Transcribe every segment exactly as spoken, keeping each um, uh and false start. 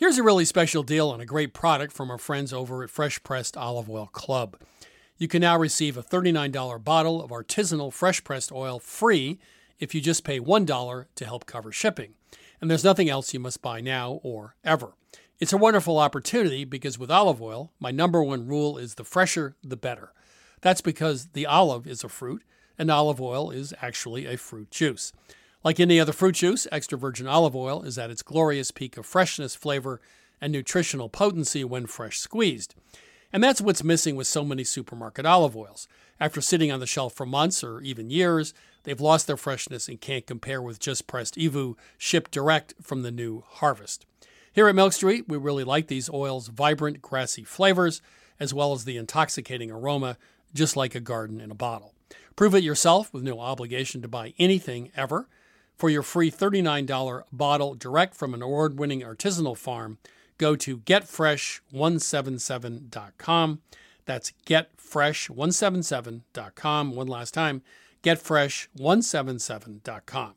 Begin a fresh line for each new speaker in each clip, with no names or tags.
Here's a really special deal on a great product from our friends over at Fresh Pressed Olive Oil Club. You can now receive a thirty-nine dollars bottle of artisanal fresh pressed oil free if you just pay one dollar to help cover shipping. And there's nothing else you must buy now or ever. It's a wonderful opportunity because with olive oil, my number one rule is the fresher, the better. That's because the olive is a fruit, and olive oil is actually a fruit juice. Like any other fruit juice, extra virgin olive oil is at its glorious peak of freshness, flavor, and nutritional potency when fresh squeezed. And that's what's missing with so many supermarket olive oils. After sitting on the shelf for months or even years, they've lost their freshness and can't compare with just pressed E V U shipped direct from the new harvest. Here at Milk Street, we really like these oils' vibrant, grassy flavors, as well as the intoxicating aroma, just like a garden in a bottle. Prove it yourself with no obligation to buy anything ever. For your free thirty-nine dollars bottle direct from an award-winning artisanal farm, go to get fresh one seventy-seven dot com. That's get fresh one seventy-seven dot com. One last time, get fresh one seventy-seven dot com.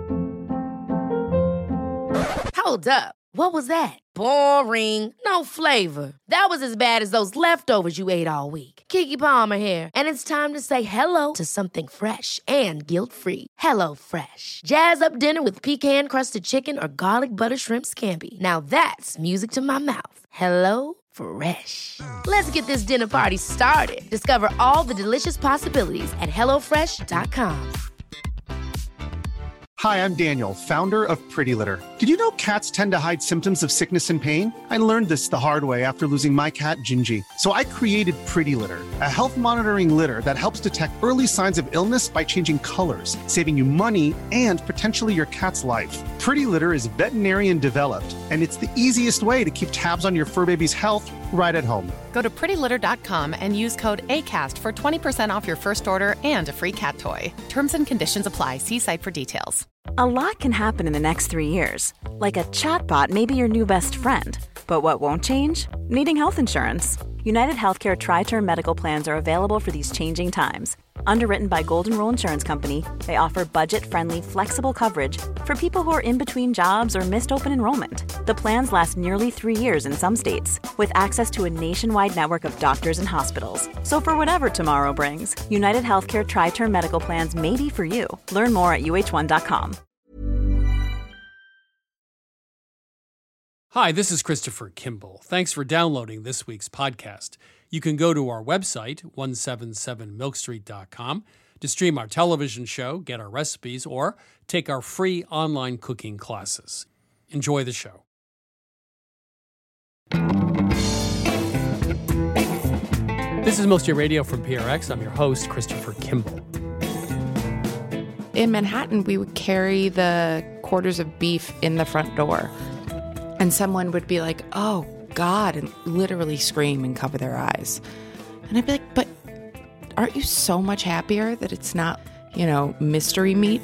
Hold up. What was that? Boring. No flavor. That was as bad as those leftovers you ate all week. Keke Palmer here, and it's time to say hello to something fresh and guilt-free. Hello Fresh. Jazz up dinner with pecan-crusted chicken or garlic butter shrimp scampi. Now that's music to my mouth. Hello Fresh. Let's get this dinner party started. Discover all the delicious possibilities at hello fresh dot com.
Hi, I'm Daniel, founder of Pretty Litter. Did you know cats tend to hide symptoms of sickness and pain? I learned this the hard way after losing my cat, Gingy. So I created Pretty Litter, a health monitoring litter that helps detect early signs of illness by changing colors, saving you money and potentially your cat's life. Pretty Litter is veterinarian developed, and it's the easiest way to keep tabs on your fur baby's health right at home.
Go to pretty litter dot com and use code ACAST for twenty percent off your first order and a free cat toy. Terms and conditions apply. See site for details.
A lot can happen in the next three years. Like a chatbot may be your new best friend. But what won't change? Needing health insurance. United Healthcare Tri-Term Medical Plans are available for these changing times. Underwritten by Golden Rule Insurance Company, they offer budget-friendly, flexible coverage for people who are in between jobs or missed open enrollment. The plans last nearly three years in some states, with access to a nationwide network of doctors and hospitals. So for whatever tomorrow brings, United Healthcare Tri-Term Medical Plans may be for you. Learn more at U H one dot com.
Hi, this is Christopher Kimball. Thanks for downloading this week's podcast. You can go to our website, one seventy-seven milk street dot com, to stream our television show, get our recipes, or take our free online cooking classes. Enjoy the show. This is Milk Street Radio from P R X. I'm your host, Christopher Kimball.
In Manhattan, we would carry the quarters of beef in the front door. And someone would be like, oh, God, and literally scream and cover their eyes. And I'd be like, but aren't you so much happier that it's not, you know, mystery meat?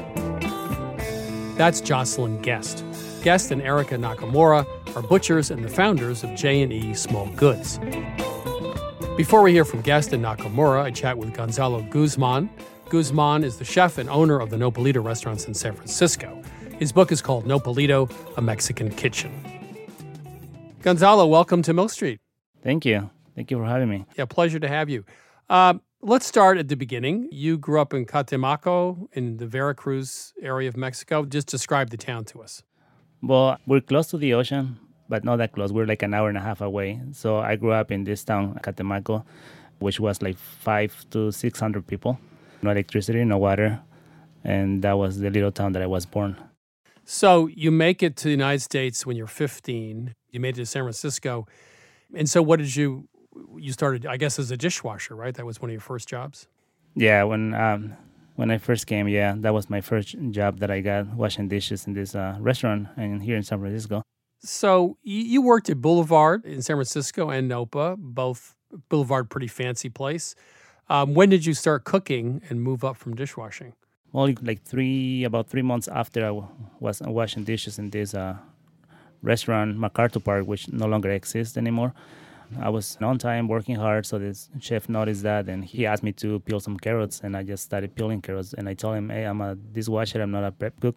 That's Jocelyn Guest. Guest and Erica Nakamura are butchers and the founders of J and E Small Goods. Before we hear from Guest and Nakamura, I chat with Gonzalo Guzman. Guzman is the chef and owner of the Nopalito restaurants in San Francisco. His book is called Nopalito, A Mexican Kitchen. Gonzalo, welcome to Milk Street.
Thank you. Thank you for having me.
Yeah, pleasure to have you. Uh, let's start at the beginning. You grew up in Catemaco in the Veracruz area of Mexico. Just describe the town to us.
Well, we're close to the ocean, but not that close. We're like an hour and a half away. So I grew up in this town, Catemaco, which was like five to six hundred people. No electricity, no water. And that was the little town that I was born.
So you make it to the United States when you're fifteen. You made it to San Francisco. And so what did you, you started, I guess, as a dishwasher, right? That was one of your first jobs?
Yeah, when um, when I first came, yeah, that was my first job that I got, washing dishes in this uh, restaurant and here in San Francisco.
So you worked at Boulevard in San Francisco and Nopa, both Boulevard, pretty fancy place. Um, when did you start cooking and move up from dishwashing?
Well, like three, about three months after I w- was washing dishes in this uh, restaurant, MacArthur Park, which no longer exists anymore. I was on time, working hard, so this chef noticed that, and he asked me to peel some carrots, and I just started peeling carrots. And I told him, hey, I'm a dishwasher, I'm not a prep cook.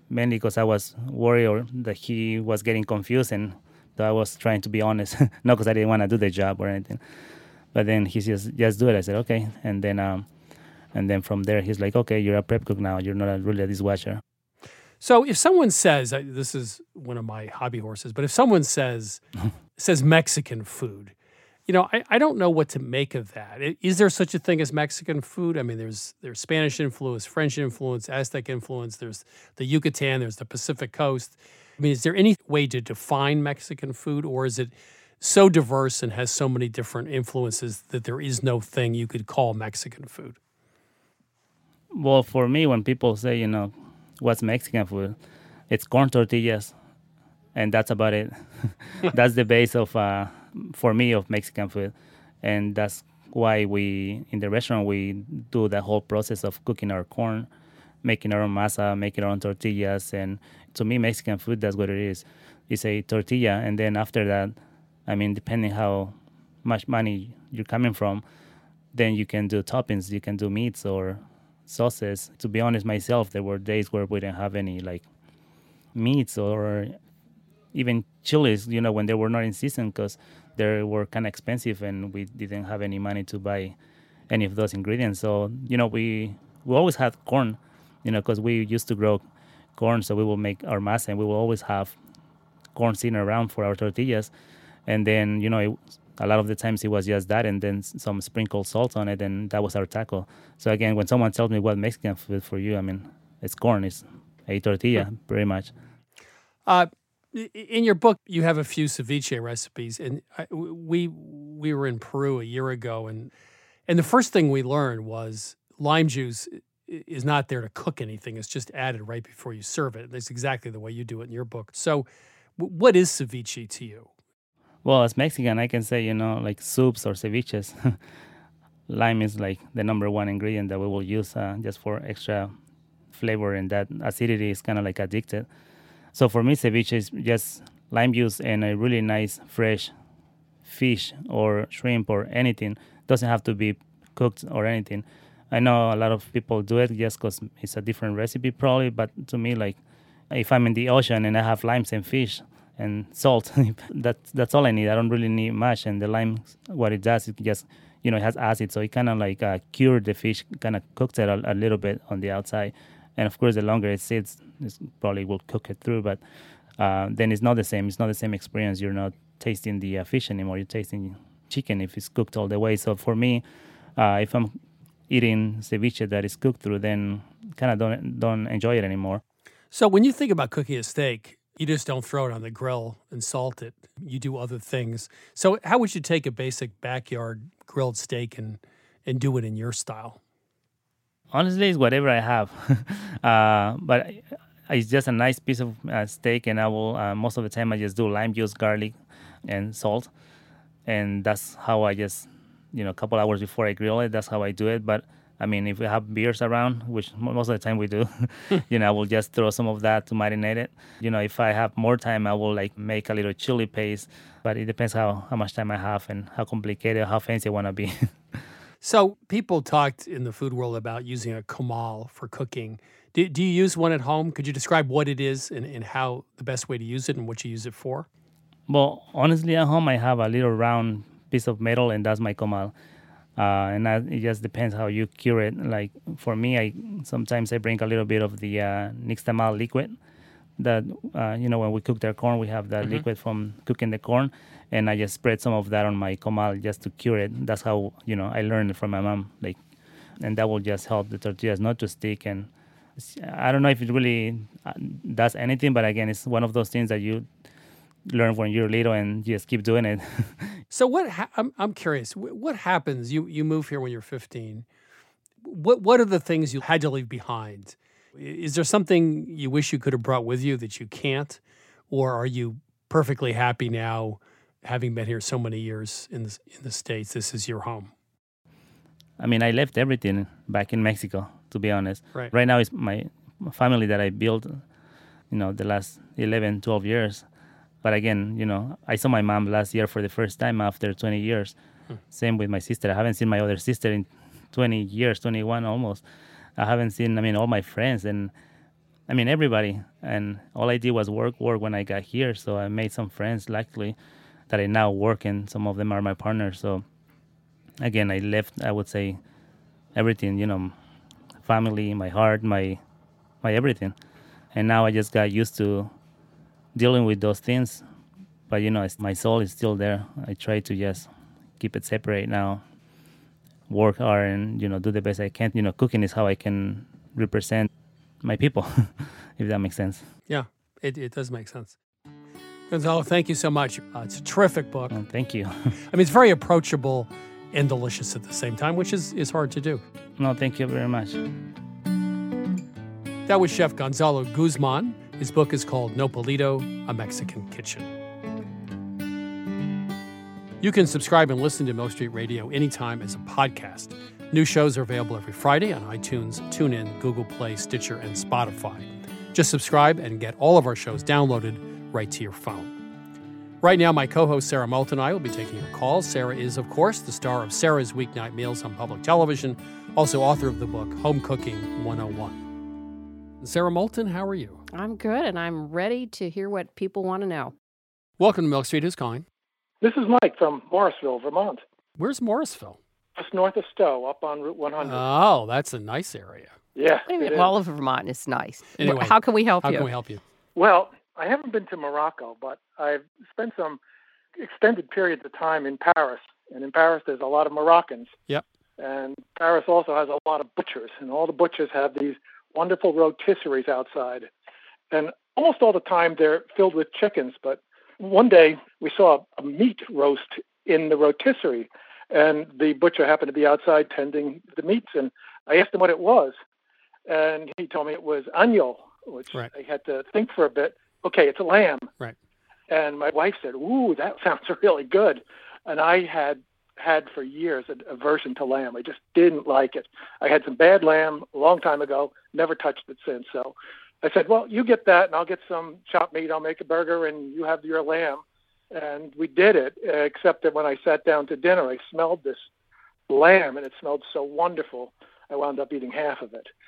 mainly because I was worried or that he was getting confused, and I was trying to be honest, not because I didn't want to do the job or anything. But then he says, just do it. I said, okay. And then um, and then from there, he's like, okay, you're a prep cook now. You're not a, really a dishwasher.
So if someone says, I- this is one of my hobby horses, but if someone says says Mexican food, you know, I, I don't know what to make of that. I- Is there such a thing as Mexican food? I mean, there's there's Spanish influence, French influence, Aztec influence. There's the Yucatan. There's the Pacific Coast. I mean, is there any way to define Mexican food, or is it so diverse and has so many different influences that there is no thing you could call Mexican food?
Well, for me, when people say, you know, what's Mexican food, it's corn tortillas, and that's about it. That's the base of, uh, for me, of Mexican food. And that's why we, in the restaurant, we do the whole process of cooking our corn, making our own masa, making our own tortillas. And to me, Mexican food, that's what it is. It's a tortilla, and then after that, I mean, depending how much money you're coming from, then you can do toppings, you can do meats or sauces. To be honest, myself, there were days where we didn't have any like meats or even chilies, you know, when they were not in season because they were kind of expensive and we didn't have any money to buy any of those ingredients. So, you know, we we always had corn, you know, because we used to grow corn, so we will make our masa and we will always have corn sitting around for our tortillas. And then, you know, it, a lot of the times it was just that and then some sprinkled salt on it, and that was our taco. So again, when someone tells me what Mexican food for you, I mean, it's corn, it's a tortilla, pretty much.
Uh, in your book, you have a few ceviche recipes, and I, we we were in Peru a year ago, and and the first thing we learned was lime juice is not there to cook anything; it's just added right before you serve it. That's exactly the way you do it in your book. So, what is ceviche to you?
Well, as Mexican, I can say, you know, like soups or ceviches, lime is like the number one ingredient that we will use uh, just for extra flavor, and that acidity is kind of like addicted. So for me, ceviche is just lime juice and a really nice fresh fish or shrimp or anything. Doesn't have to be cooked or anything. I know a lot of people do it just because it's a different recipe probably, but to me, like if I'm in the ocean and I have limes and fish and salt, that, that's all I need. I don't really need much. And the lime, what it does, it just, you know, it has acid, so it kind of like uh, cured the fish, kind of cooks it a, a little bit on the outside. And of course, the longer it sits, it probably will cook it through. But uh, then it's not the same. It's not the same experience. You're not tasting the uh, fish anymore. You're tasting chicken if it's cooked all the way. So for me, uh, if I'm eating ceviche that is cooked through, then kind of don't don't enjoy it anymore.
So when you think about cooking a steak, you just don't throw it on the grill and salt it. You do other things. So how would you take a basic backyard grilled steak and, and do it in your style?
Honestly, it's whatever I have. uh, but it's just a nice piece of uh, steak, and I will, uh, most of the time, I just do lime juice, garlic, and salt. And that's how I just, you know, a couple hours before I grill it, that's how I do it. But I mean, if we have beers around, which most of the time we do, you know, I will just throw some of that to marinate it. You know, if I have more time, I will like make a little chili paste, but it depends how, how much time I have and how complicated, how fancy I want to be.
So people talked in the food world about using a comal for cooking. Do, do you use one at home? Could you describe what it is and, and how the best way to use it and what you use it for?
Well, honestly, at home, I have a little round piece of metal, and that's my comal. Uh, and that, it just depends how you cure it. Like for me, I sometimes I bring a little bit of the uh, nixtamal liquid. That uh, you know, when we cook the corn, we have that mm-hmm. liquid from cooking the corn, and I just spread some of that on my comal just to cure it. That's how, you know, I learned it from my mom. Like, and that will just help the tortillas not to stick. And I don't know if it really does anything, but again, it's one of those things that you learn when you're little and you just keep doing it.
So what? Ha- I'm I'm curious. What happens? You you move here when you're fifteen. What what are the things you had to leave behind? Is there something you wish you could have brought with you that you can't, or are you perfectly happy now, having been here so many years in the in the States? This is your home.
I mean, I left everything back in Mexico, to be honest.
Right.
Right now, it's my family that I built, you know, the last eleven, twelve years. But again, you know, I saw my mom last year for the first time after twenty years. Hmm. Same with my sister. I haven't seen my other sister in twenty years, twenty-one almost. I haven't seen, I mean, all my friends. And I mean, everybody. And all I did was work, work when I got here. So I made some friends, luckily, that I now work, and some of them are my partners. So again, I left, I would say, everything, you know, family, my heart, my my everything. And now I just got used to dealing with those things. But, you know, it's, my soul is still there. I try to just keep it separate now, work hard, and, you know, do the best I can. You know, cooking is how I can represent my people, if that makes sense.
Yeah, it, it does make sense. Gonzalo, thank you so much. Uh, it's a terrific book.
Oh, thank you.
I mean, it's very approachable and delicious at the same time, which is, is hard to do.
No, thank you very much.
That was Chef Gonzalo Guzman. His book is called Nopalito, A Mexican Kitchen. You can subscribe and listen to Milk Street Radio anytime as a podcast. New shows are available every Friday on iTunes, TuneIn, Google Play, Stitcher, and Spotify. Just subscribe and get all of our shows downloaded right to your phone. Right now, my co-host Sarah Moulton and I will be taking your calls. Sarah is, of course, the star of Sarah's Weeknight Meals on public television, also author of the book Home Cooking one oh one. Sarah Moulton, how are you?
I'm good, and I'm ready to hear what people want to know.
Welcome to Milk Street. Who's calling?
This is Mike from Morrisville, Vermont.
Where's Morrisville?
Just north of Stowe, up on Route one hundred.
Oh, that's a nice area.
Yeah.
All of Vermont is nice.
Anyway,
how can we help
how
you?
How can we help you?
Well, I haven't been to Morocco, but I've spent some extended periods of time in Paris. And in Paris, there's a lot of Moroccans.
Yep.
And Paris also has a lot of butchers. And all the butchers have these wonderful rotisseries outside. And almost all the time, they're filled with chickens. But one day, we saw a meat roast in the rotisserie. And the butcher happened to be outside tending the meats. And I asked him what it was. And he told me it was agneau, which
right.
I had to think for a bit. Okay, it's a lamb.
Right.
And my wife said, ooh, that sounds really good. And I had had for years an aversion to lamb. I just didn't like it. I had some bad lamb a long time ago, never touched it since. So I said, well, you get that, and I'll get some chopped meat. I'll make a burger, and you have your lamb. And we did it, except that when I sat down to dinner, I smelled this lamb, and it smelled so wonderful, I wound up eating half of it.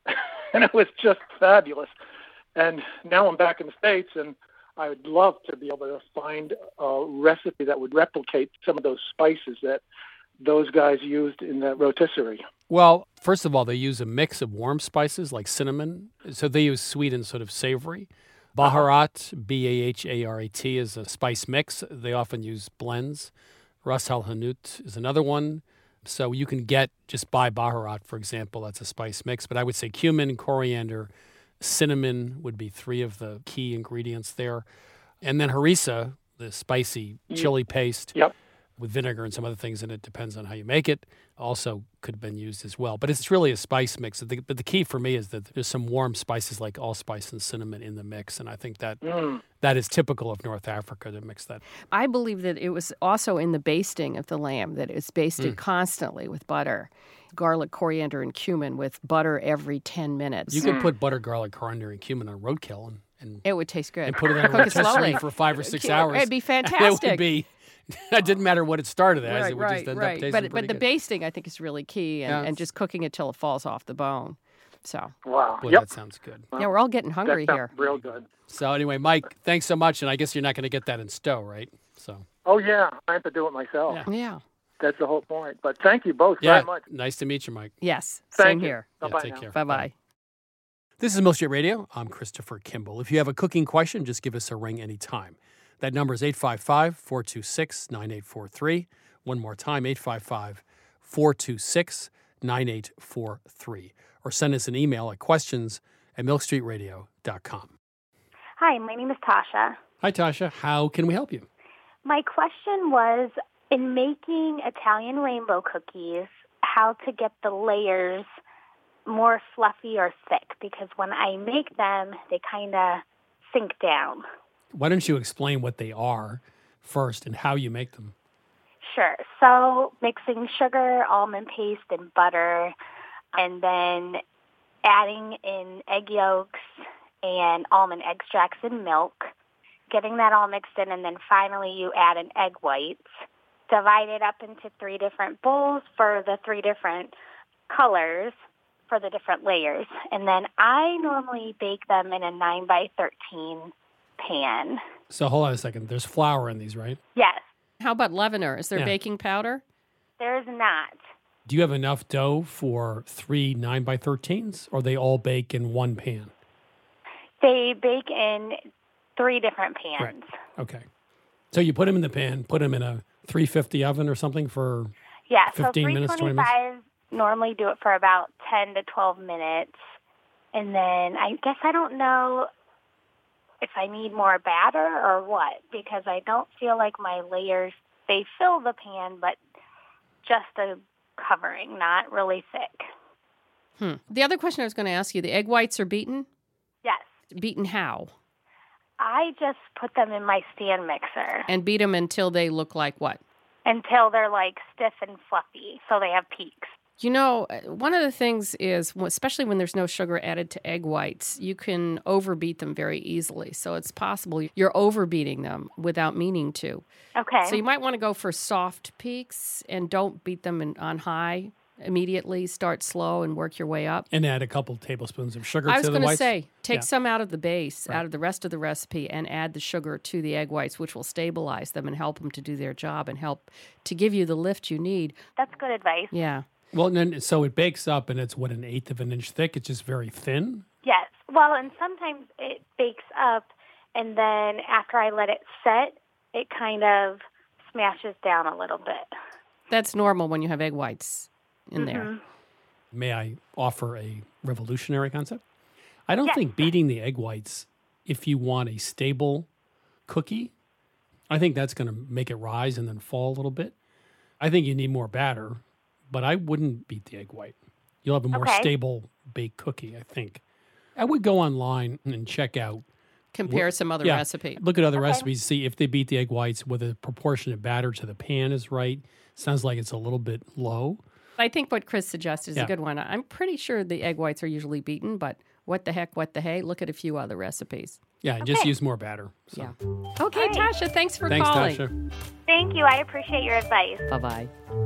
And it was just fabulous. And now I'm back in the States, and I would love to be able to find a recipe that would replicate some of those spices that those guys used in that rotisserie.
Well, first of all, they use a mix of warm spices like cinnamon. So they use sweet and sort of savory. Baharat, B A H A R A T, is a spice mix. They often use blends. Ras Al Hanout is another one. So you can get, just buy Baharat, for example, that's a spice mix. But I would say cumin, coriander, cinnamon would be three of the key ingredients there. And then harissa, the spicy chili paste
yep.
with vinegar and some other things in it, depends on how you make it, also could have been used as well. But it's really a spice mix. But the key for me is that there's some warm spices like allspice and cinnamon in the mix. And I think that
mm.
that is typical of North Africa to mix that.
I believe that it was also in the basting of the lamb, that it's basted mm. constantly with butter. Garlic, coriander, and cumin with butter every ten minutes.
You could put butter, garlic, coriander, and cumin on roadkill and, and
it would taste good.
And put it on a rotisserie for five or six hours.
It'd be fantastic.
It would be. It didn't matter what it started as.
Right,
it would
right,
just end
right.
up tasting
But
pretty
but the
good.
basting, I think, is really key, and,
Yeah.
and just cooking it till it falls off the bone. So.
Wow.
Boy,
yep.
that sounds good.
Yeah, we're all getting hungry
that
here.
Real good.
So anyway, Mike, thanks so much. And I guess you're not going to get that in Stowe, right? So.
Oh, yeah. I have to do it myself.
Yeah.
Yeah.
That's the whole point. But thank you both
Yeah.
very much.
Nice to meet you, Mike.
Yes.
Thank
Same
you.
here.
Yeah,
Bye-bye
take
now.
care.
Bye-bye.
This is Milk Street Radio. I'm Christopher Kimball. If you have a cooking question, just give us a ring anytime. That number is eight five five, four two six, nine eight four three. One more time, eight five five, four two six, nine eight four three. Or send us an email at questions at milk street radio dot com.
Hi, my name is Tasha.
Hi, Tasha. How can we help you?
My question was, in making Italian rainbow cookies, how to get the layers more fluffy or thick, because when I make them, they kind of sink down.
Why don't you explain what they are first and how you make them?
Sure. So mixing sugar, almond paste, and butter, and then adding in egg yolks and almond extracts and milk, getting that all mixed in, and then finally you add in egg whites. Divide it up into three different bowls for the three different colors. for the different layers. And then I normally bake them in a nine by thirteen pan.
So hold on a second. There's flour in these, right?
Yes.
How about leavener? Is there
Yeah.
baking powder?
There's not.
Do you have enough dough for three nine by thirteens, or they all bake in one pan?
They bake in three different pans.
Okay. So you put them in the pan, put them in a three fifty oven or something for
Yeah, so
fifteen minutes, twenty minutes?
three twenty-five normally do it for about ten to twelve minutes. And then I guess I don't know if I need more batter or what, because I don't feel like my layers, they fill the pan, but just a covering, not really thick.
Hmm. The other question I was going to ask you, the egg whites are beaten?
Yes.
Beaten how?
I just put them in my stand mixer
And beat them until they look like what?
until they're like stiff and fluffy, so they have peaks.
You know, one of the things is, especially when there's no sugar added to egg whites, you can overbeat them very easily. So it's possible you're overbeating them without meaning to.
Okay.
So you might want to go for soft peaks and don't beat them in, on high immediately. Start slow and work your way up.
And add a couple tablespoons of sugar
I
to
was
the
going to
whites?
say, take
Yeah.
some out of the base,
Right.
out of the rest of the recipe, and add the sugar to the egg whites, which will stabilize them and help them to do their job and help to give you the lift you need.
That's good advice.
Yeah.
Well, and then, so it bakes up, and it's, what, an eighth of an inch thick? It's just very thin?
Yes. Well, and sometimes it bakes up, and then after I let it set, it kind of smashes down a little bit.
That's normal when you have egg whites in there.
Mhm.
May I offer a revolutionary concept? I don't
Yes.
think beating the egg whites, if you want a stable cookie, I think that's going to make it rise and then fall a little bit. I think you need more batter, but I wouldn't beat the egg white. You'll have a more
Okay.
stable baked cookie, I think. I would go online and check out.
Compare
Look-
some other
yeah,
recipe.
Look at other
Okay.
recipes, see if they beat the egg whites, whether the proportionate batter to the pan is right. Sounds like it's a little bit low.
I think what Chris suggests is
Yeah.
a good one. I'm pretty sure the egg whites are usually beaten, but what the heck, what the hey? Look at a few other recipes.
Yeah, and just use more batter. So.
Yeah. Okay,
All right.
Tasha, thanks for
Thanks,
calling.
Tasha.
Thank you. I appreciate your advice.
Bye-bye.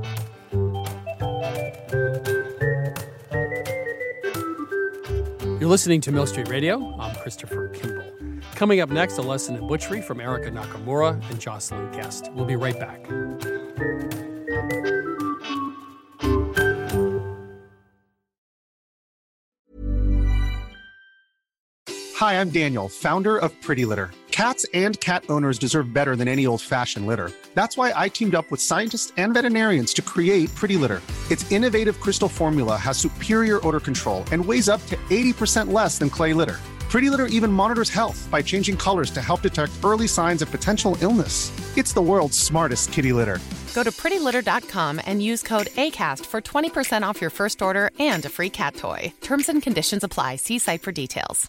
You're listening to Mill Street Radio. I'm Christopher Kimball. Coming up next, a lesson in butchery from Erica Nakamura and Jocelyn Guest. We'll be right back.
Hi, I'm Daniel, founder of Pretty Litter. Cats and cat owners deserve better than any old-fashioned litter. That's why I teamed up with scientists and veterinarians to create Pretty Litter. Its innovative crystal formula has superior odor control and weighs up to eighty percent less than clay litter. Pretty Litter even monitors health by changing colors to help detect early signs of potential illness. It's the world's smartest kitty litter.
Go to pretty litter dot com and use code ACAST for twenty percent off your first order and a free cat toy. Terms and conditions apply. See site for details.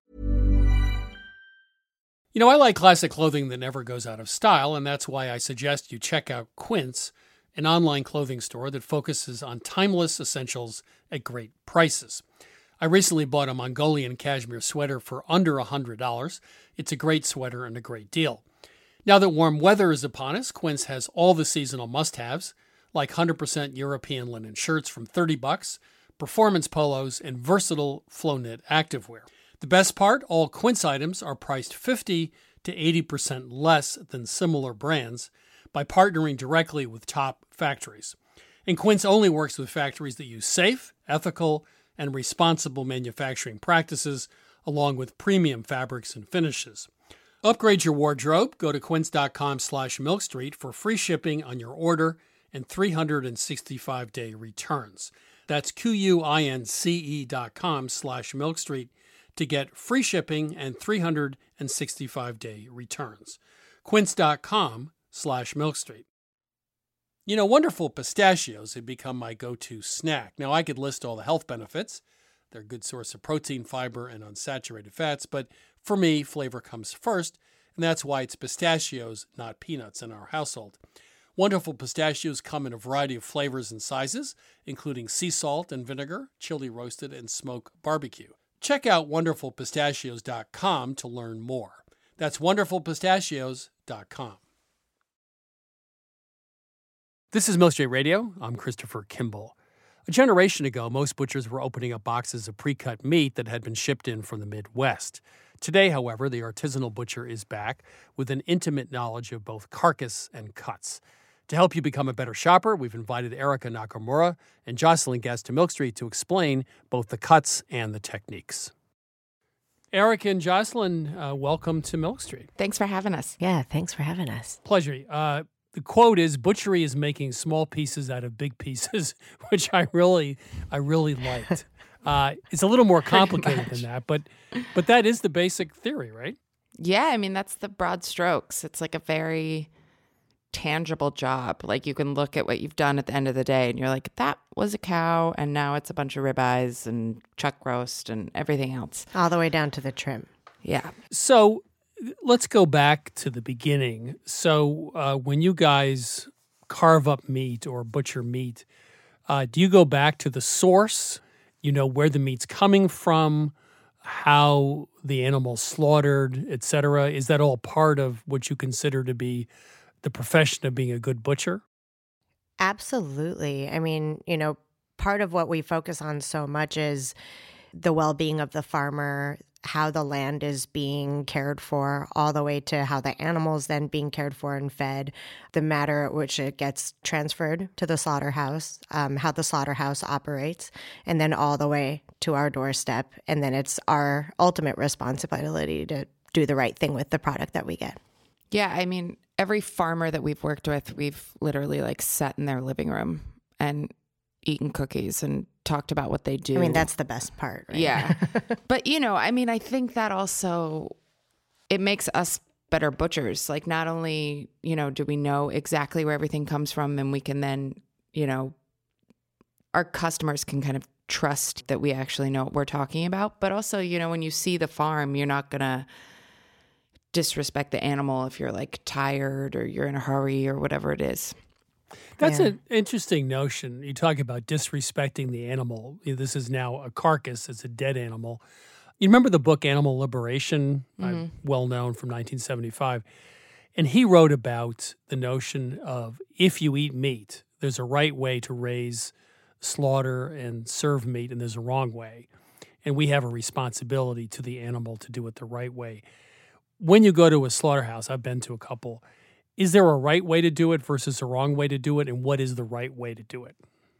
You know, I like classic clothing that never goes out of style, and that's why I suggest you check out Quince, an online clothing store that focuses on timeless essentials at great prices. I recently bought a Mongolian cashmere sweater for under one hundred dollars. It's a great sweater and a great deal. Now that warm weather is upon us, Quince has all the seasonal must-haves, like one hundred percent European linen shirts from thirty bucks, performance polos, and versatile flow-knit activewear. The best part, all Quince items are priced fifty to eighty percent less than similar brands by partnering directly with top factories. And Quince only works with factories that use safe, ethical, and responsible manufacturing practices, along with premium fabrics and finishes. Upgrade your wardrobe. Go to quince.com slash milkstreet for free shipping on your order and three hundred sixty-five day returns. That's Q-U-I-N-C-E dot com slash milkstreet to get free shipping and three hundred sixty-five day returns. Quince.com slash milkstreet. You know, Wonderful Pistachios have become my go-to snack. Now, I could list all the health benefits. They're a good source of protein, fiber, and unsaturated fats, but for me, flavor comes first, and that's why it's pistachios, not peanuts, in our household. Wonderful Pistachios come in a variety of flavors and sizes, including sea salt and vinegar, chili roasted, and smoke barbecue. Check out wonderful pistachios dot com to learn more. That's wonderful pistachios dot com. This is Mill Street Radio. I'm Christopher Kimball. A generation ago, most butchers were opening up boxes of pre-cut meat that had been shipped in from the Midwest. Today, however, the artisanal butcher is back with an intimate knowledge of both carcass and cuts. To help you become a better shopper, we've invited Erica Nakamura and Jocelyn Guest to Milk Street to explain both the cuts and the techniques. Erica and Jocelyn, uh, welcome to Milk Street.
Thanks for having us.
Yeah, thanks for having us.
Pleasure. Uh, the quote is, "Butchery is making small pieces out of big pieces," which I really, I really liked. Uh, it's a little more complicated than that, but but that is the basic theory, right?
Yeah, I mean, that's the broad strokes. It's like a very tangible job. Like you can look at what you've done at the end of the day and you're like, that was a cow and now it's a bunch of ribeyes and chuck roast and everything else.
All the way down to the trim.
Yeah.
So let's go back to the beginning. So uh, when you guys carve up meat or butcher meat, uh, do you go back to the source? You know, where the meat's coming from, how the animal's slaughtered, et cetera? Is that all part of what you consider to be the profession of being a good butcher?
Absolutely. I mean, you know, part of what we focus on so much is the well-being of the farmer, how the land is being cared for, all the way to how the animals then being cared for and fed, the manner at which it gets transferred to the slaughterhouse, um, how the slaughterhouse operates, and then all the way to our doorstep. And then it's our ultimate responsibility to do the right thing with the product that we get.
Yeah, I mean, every farmer that we've worked with, we've literally like sat in their living room and eaten cookies and talked about what they do.
I mean, that's the best part, right?
Yeah. But, you know, I mean, I think that also, it makes us better butchers. Like, not only, you know, do we know exactly where everything comes from and we can then, you know, our customers can kind of trust that we actually know what we're talking about. But also, you know, when you see the farm, you're not going to disrespect the animal if you're like tired or you're in a hurry or whatever it is.
That's
Yeah.
an interesting notion. You talk about disrespecting the animal. You know, this is now a carcass. It's a dead animal. You remember the book Animal Liberation, uh, well known from nineteen seventy-five? And he wrote about the notion of if you eat meat, there's a right way to raise, slaughter, and serve meat, and there's a wrong way. And we have a responsibility to the animal to do it the right way. When you go to a slaughterhouse, I've been to a couple, is there a right way to do it versus a wrong way to do it? And what is the right way to do it?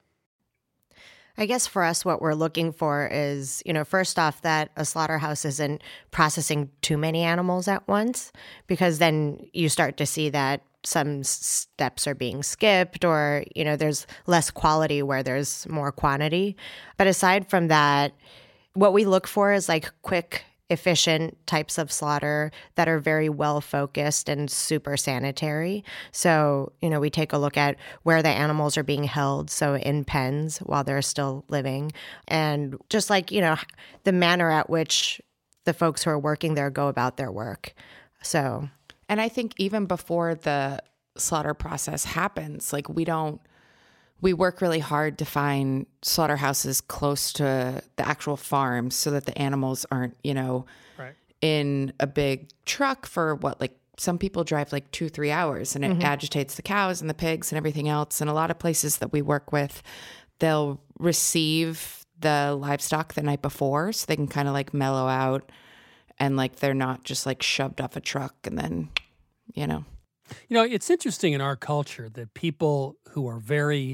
I guess for us, what we're looking for is, you know, first off, that a slaughterhouse isn't processing too many animals at once, because then you start to see that some steps are being skipped or, you know, there's less quality where there's more quantity. But aside from that, what we look for is like quick, efficient types of slaughter that are very well focused and super sanitary. So, you know, we take a look at where the animals are being held, so in pens while they're still living, and just like, you know, the manner at which the folks who are working there go about their work. So,
and I think even before the slaughter process happens, like we don't We work really hard to find slaughterhouses close to the actual farms so that the animals aren't, you know,
right.
in a big truck for what, like some people drive like two, three hours and it mm-hmm. agitates the cows and the pigs and everything else. And a lot of places that we work with, they'll receive the livestock the night before so they can kind of like mellow out and like they're not just like shoved off a truck and then, you know.
You know, it's interesting in our culture that people who are very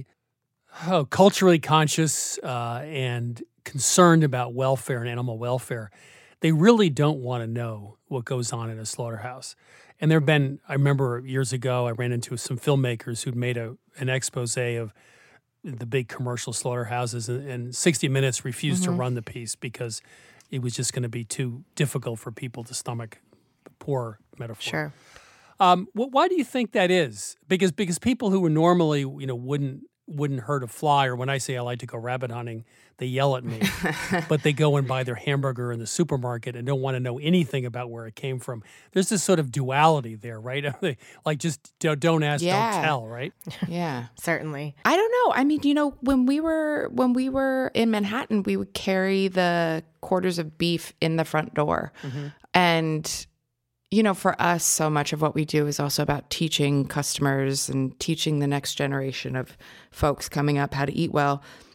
oh, culturally conscious uh, and concerned about welfare and animal welfare, they really don't want to know what goes on in a slaughterhouse. And there have been, I remember years ago, I ran into some filmmakers who'd made a an expose of the big commercial slaughterhouses, and, and sixty minutes refused mm-hmm. to run the piece because it was just going to be too difficult for people to stomach. Poor metaphor.
Sure.
Um, wh- why do you think that is? Because because people who would normally, you know, wouldn't wouldn't hurt a fly, or when I say I like to go rabbit hunting, they yell at me. But they go and buy their hamburger in the supermarket and don't want to know anything about where it came from. There's this sort of duality there, right? Like just don't, don't ask,
yeah.
don't tell, right?
Yeah,
certainly.
I don't know. I mean, you know, when we were when we were in Manhattan, we would carry the quarters of beef in the front door, mm-hmm. and you know, for us, so much of what we do is also about teaching customers and teaching the next generation of folks coming up how to eat well.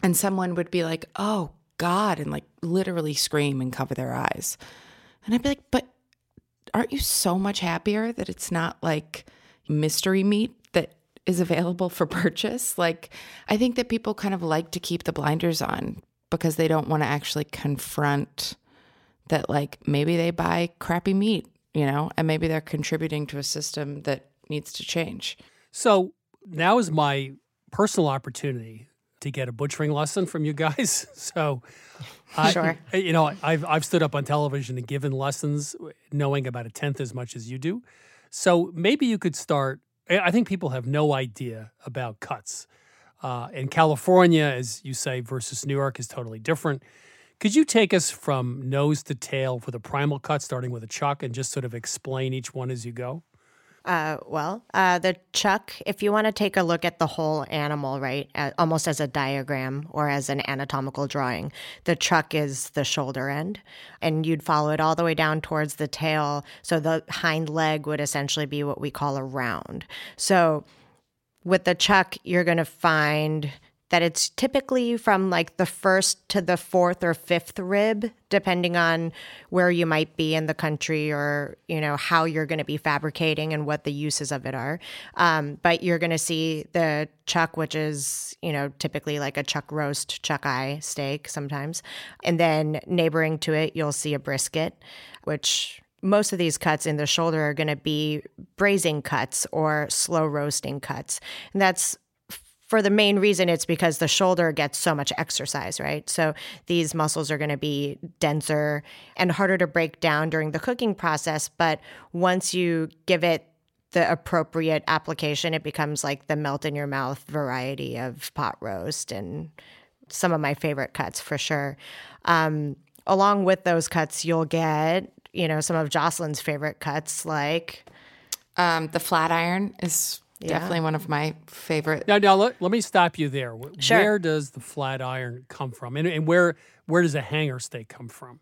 and someone would be like, oh God, and like literally scream and cover their eyes. And I'd be like, but aren't you so much happier that it's not like mystery meat that is available for purchase? Like, I think that people kind of like to keep the blinders on because they don't want to actually confront that, like, maybe they buy crappy meat, you know, and maybe they're contributing to a system that needs to change.
So now is my personal opportunity to get a butchering lesson from you guys. So, I,
Sure.
you know, I've I've stood up on television and given lessons knowing about a tenth as much as you do. So maybe you could start. I think people have no idea about cuts. Uh, in California, as you say, versus New York is totally different. Could you take us from nose to tail for the primal cut, starting with a chuck, and just sort of explain each one as you go?
Uh, well, uh, the chuck, if you want to take a look at the whole animal, right, uh, almost as a diagram or as an anatomical drawing, the chuck is the shoulder end, and you'd follow it all the way down towards the tail. So the hind leg would essentially be what we call a round. So with the chuck, you're going to find that it's typically from like the first to the fourth or fifth rib, depending on where you might be in the country or, you know, how you're going to be fabricating and what the uses of it are. Um, but you're going to see the chuck, which is, you know, typically like a chuck roast, chuck eye steak sometimes. And then neighboring to it, you'll see a brisket, which most of these cuts in the shoulder are going to be braising cuts or slow roasting cuts. And that's for the main reason, it's because the shoulder gets so much exercise, right? So these muscles are going to be denser and harder to break down during the cooking process. But once you give it the appropriate application, it becomes like the melt in your mouth variety of pot roast and some of my favorite cuts for sure. Um, along with those cuts, you'll get, you know, some of Jocelyn's favorite cuts like
Um, the flat iron is
Yeah.
definitely one of my favorite.
Now, now let, let me stop you there. Wh-
Sure.
Where does the flat iron come from? And, and where where does a hanger steak come from?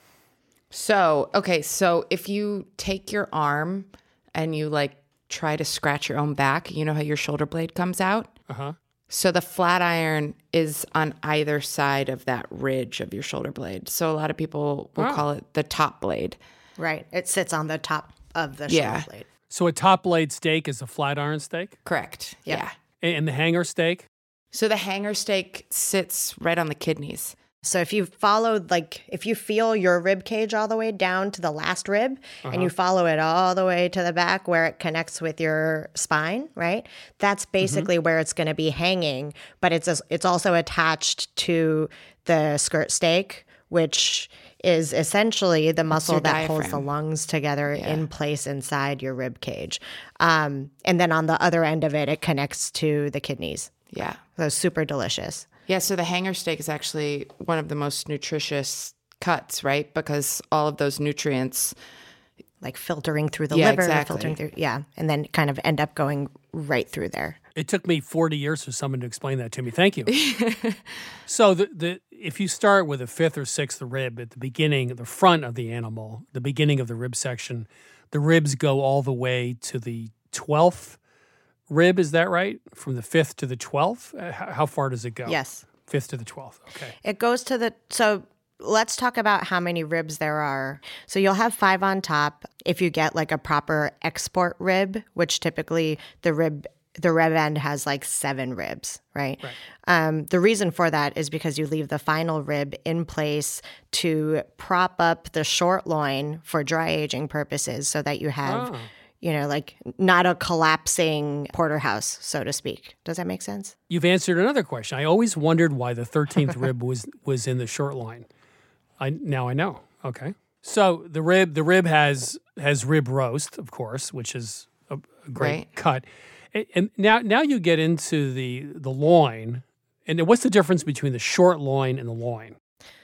So, okay, so if you take your arm and you like try to scratch your own back, you know how your shoulder blade comes out?
Uh-huh.
So the flat iron is on either side of that ridge of your shoulder blade. So a lot of people will
Oh.
call it the top blade.
right. It sits on the top of the
Yeah.
shoulder blade.
So a top blade steak is a flat iron steak?
Correct.
Yeah.
Yeah.
A- And the hanger steak?
So the hanger steak sits right on the kidneys.
So if you followed, like, if you feel your rib cage all the way down to the last rib and you follow it all the way to the back where it connects with your spine, right? That's basically where it's going to be hanging, but it's a, it's also attached to the skirt steak, which is essentially the muscle
your
that holds the
diaphragm.
lungs together
Yeah.
in place inside your rib cage. Um, and then on the other end of it, it connects to the kidneys.
Yeah.
So super delicious.
Yeah, so the hanger steak is actually one of the most nutritious cuts, right? Because all of those nutrients,
Like filtering through the
Yeah,
liver,
exactly.
filtering through, yeah, and then kind of end up going right through there.
It took me forty years for someone to explain that to me. Thank you. So the, the if you start with a fifth or sixth rib at the beginning, the front of the animal, the beginning of the rib section, the ribs go all the way to the twelfth rib. Is that right? From the fifth to the twelfth? Uh, How, how far does it go?
Yes.
Fifth to the twelfth. Okay.
It goes to the, so let's talk about how many ribs there are. So you'll have five on top if you get like a proper export rib, which typically the rib the rib end has like seven ribs, right?
Right.
Um, the reason for that is because you leave the final rib in place to prop up the short loin for dry aging purposes so that you have,
Oh.
you know, like not a collapsing porterhouse, so to speak. Does that make sense?
You've answered another question. I always wondered why the thirteenth rib was was in the short line. I now I know. Okay. So the rib the rib has has rib roast, of course, which is a, a great
Right.
cut. And, and now now you get into the the loin. And what's the difference between the short loin and the loin?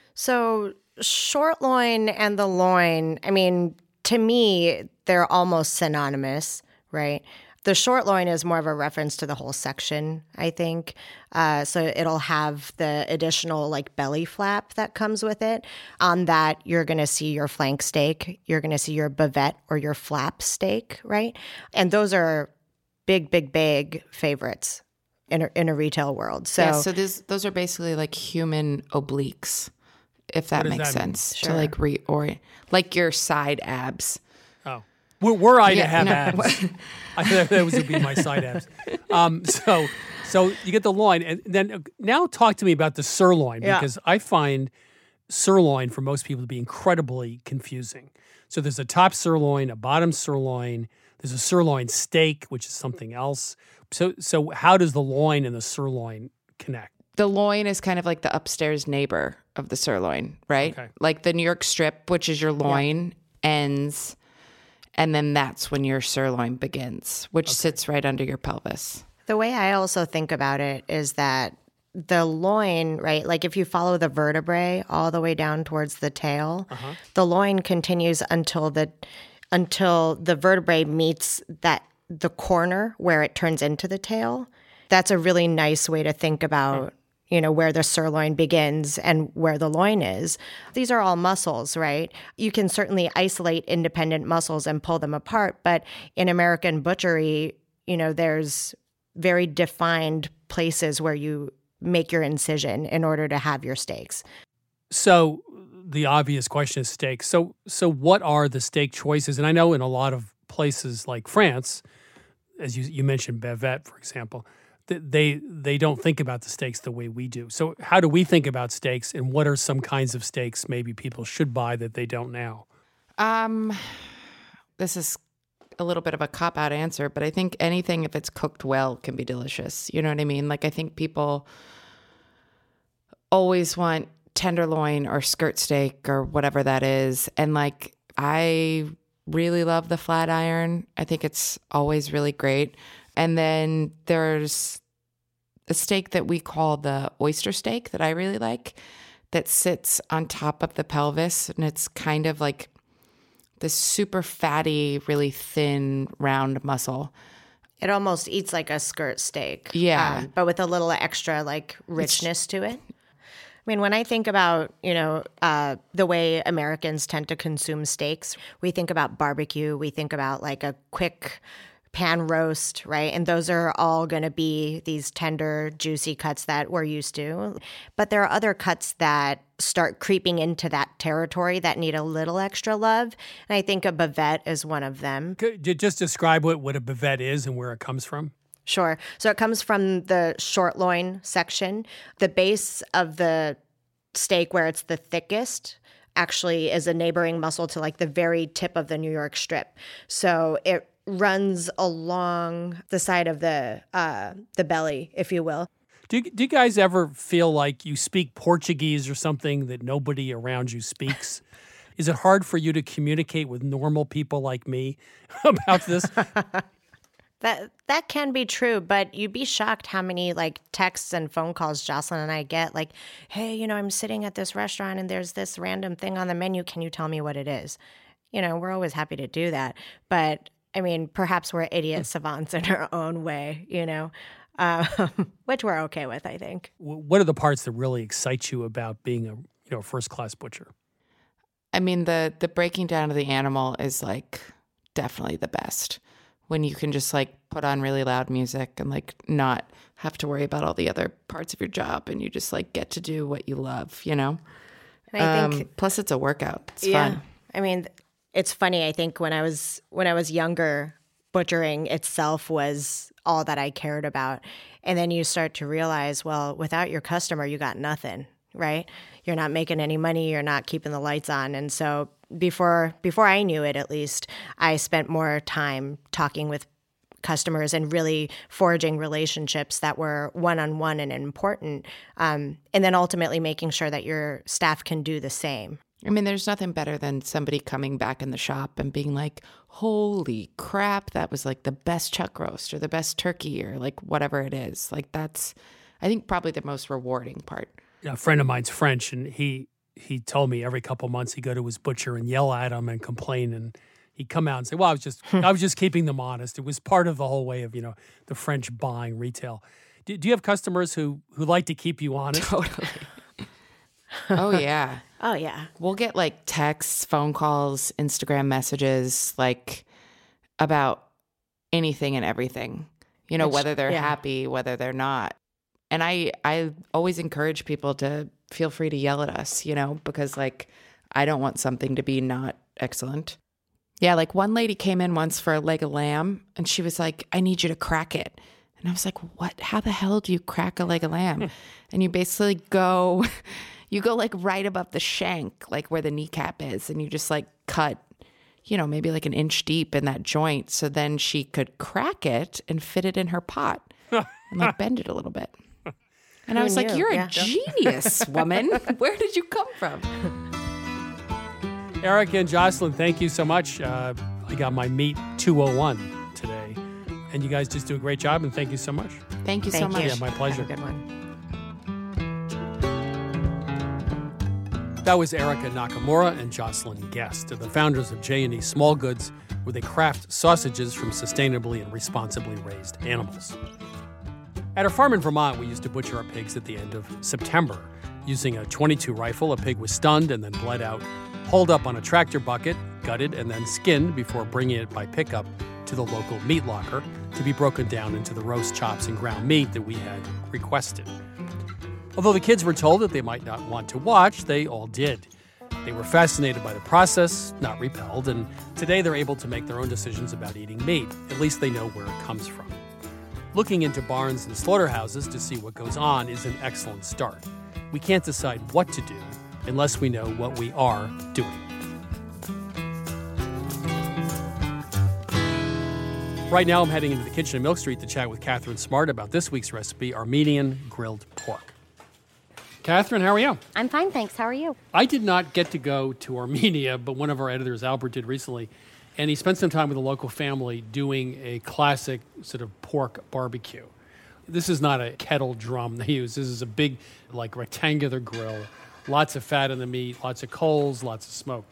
So short loin and the loin, I mean, to me, they're almost synonymous, right? The short loin is more of a reference to the whole section, I think. Uh, so it'll have the additional like belly flap that comes with it. On that, you're going to see your flank steak. You're going to see your bavette or your flap steak, right? And those are big, big, big favorites in a, in a retail world. So,
yeah, so this, those are basically like human obliques, if that
What does
makes
that mean?
sense.
Sure.
To like reorient, like your side abs.
Oh, were, were I to
Yeah,
have
no.
abs, I thought that was would be my side abs. Um, so, so you get the loin, and then uh, now talk to me about the sirloin
Yeah.
because I find sirloin for most people to be incredibly confusing. So there's a top sirloin, a bottom sirloin. There's a sirloin steak, which is something else. So, so how does the loin and the sirloin connect?
The loin is kind of like the upstairs neighbor of the sirloin, right?
Okay.
Like the New York strip, which is your loin, ends, and then that's when your sirloin begins, which sits right under your pelvis.
the way I also think about it is that the loin, right? Like if you follow the vertebrae all the way down towards the tail,
Uh-huh.
the loin continues until the until the vertebrae meets that the corner where it turns into the tail. That's a really nice way to think about, you know, where the sirloin begins and where the loin is. These are all muscles, right? You can certainly isolate independent muscles and pull them apart, but in American butchery, you know, there's very defined places where you make your incision in order to have your steaks.
So the obvious question is steak. So so what are the steak choices? And I know in a lot of places like France, as you you mentioned Bavette, for example, th- they they don't think about the steaks the way we do. So how do we think about steaks, and what are some kinds of steaks maybe people should buy that they don't now?
Um, this is a little bit of a cop-out answer, but I think anything, if it's cooked well, can be delicious. You know what I mean? Like, I think people always want tenderloin or skirt steak or whatever that is. And, like, I really love the flat iron. I think it's always really great. And then there's a steak that we call the oyster steak that I really like that sits on top of the pelvis, and it's kind of like this super fatty, really thin, round muscle.
It almost eats like a skirt steak.
Yeah.
um, but with a little extra like richness to it. I mean, when I think about, you know, uh, the way Americans tend to consume steaks, we think about barbecue, we think about like a quick pan roast, right? And those are all going to be these tender, juicy cuts that we're used to. But there are other cuts that start creeping into that territory that need a little extra love. And I think a bavette is one of them.
Could you just describe what, what a bavette is and where it comes from?
Sure. So it comes from the short loin section. The base of the steak where it's the thickest actually is a neighboring muscle to like the very tip of the New York strip. So it runs along the side of the uh, the belly, if you will.
Do you, do you guys ever feel like you speak Portuguese or something that nobody around you speaks? Is it hard for you to communicate with normal people like me about this?
That that can be true, but you'd be shocked how many like texts and phone calls Jocelyn and I get. Like, hey, you know, I'm sitting at this restaurant and there's this random thing on the menu. Can you tell me what it is? You know, we're always happy to do that. But I mean, perhaps we're idiot savants in our own way, you know, um, which we're okay with, I think.
What are the parts that really excite you about being a you know first class butcher?
I mean, the the breaking down of the animal is like definitely the best. When you can just like put on really loud music and like not have to worry about all the other parts of your job, and you just like get to do what you love, you know?
And I
Um,
think,
plus it's a workout. It's
yeah,
fun.
I mean, it's funny. I think when I was when I was younger, butchering itself was all that I cared about. And then you start to realize, well, without your customer, you got nothing, right? You're not making any money. You're not keeping the lights on. And so before before I knew it, at least, I spent more time talking with customers and really forging relationships that were one-on-one and important. Um, and then ultimately making sure that your staff can do the same.
I mean, there's nothing better than somebody coming back in the shop and being like, holy crap, that was like the best chuck roast or the best turkey or like whatever it is. Like that's, I think, probably the most rewarding part.
A friend of mine's French, and he he told me every couple of months he'd go to his butcher and yell at him and complain, and he'd come out and say, well, I was just I was just keeping them honest. It was part of the whole way of, you know, the French buying retail. Do, do you have customers who, who like to keep you honest?
Totally. Oh, yeah.
Oh, yeah.
We'll get like texts, phone calls, Instagram messages, like about anything and everything. you know,
It's-
whether they're
yeah.
happy, whether they're not. And I, I always encourage people to feel free to yell at us, you know, because like, I don't want something to be not excellent. Yeah, like one lady came in once for a leg of lamb and she was like, I need you to crack it. And I was like, what? How the hell do you crack a leg of lamb? And you basically go, you go like right above the shank, like where the kneecap is. And you just like cut, you know, maybe like an inch deep in that joint. So then she could crack it and fit it in her pot and like bend it a little bit. And I
Who
was like,
knew?
you're
Yeah.
a genius, woman. Where did you come from?
Erica and Jocelyn, thank you so much. Uh, I got my meat two oh one today. And you guys just do a great job, and thank you so much.
Thank you so
Thank
much.
you.
Yeah, my pleasure.
Have a good one.
That was Erica Nakamura and Jocelyn Guest, the founders of J and E Small Goods, where they craft sausages from sustainably and responsibly raised animals. At our farm in Vermont, we used to butcher our pigs at the end of September. Using a twenty-two rifle, a pig was stunned and then bled out, hauled up on a tractor bucket, gutted, and then skinned before bringing it by pickup to the local meat locker to be broken down into the roast chops and ground meat that we had requested. Although the kids were told that they might not want to watch, they all did. They were fascinated by the process, not repelled, and today they're able to make their own decisions about eating meat. At least they know where it comes from. Looking into barns and slaughterhouses to see what goes on is an excellent start. We can't decide what to do unless we know what we are doing. Right now, I'm heading into the kitchen at Milk Street to chat with Catherine Smart about this week's recipe, Armenian grilled pork. Catherine, how are you?
I'm fine, thanks. How are you?
I did not get to go to Armenia, but one of our editors, Albert, did recently. And he spent some time with a local family doing a classic sort of pork barbecue. This is not a kettle drum they use. This is a big, like, rectangular grill. Lots of fat in the meat, lots of coals, lots of smoke.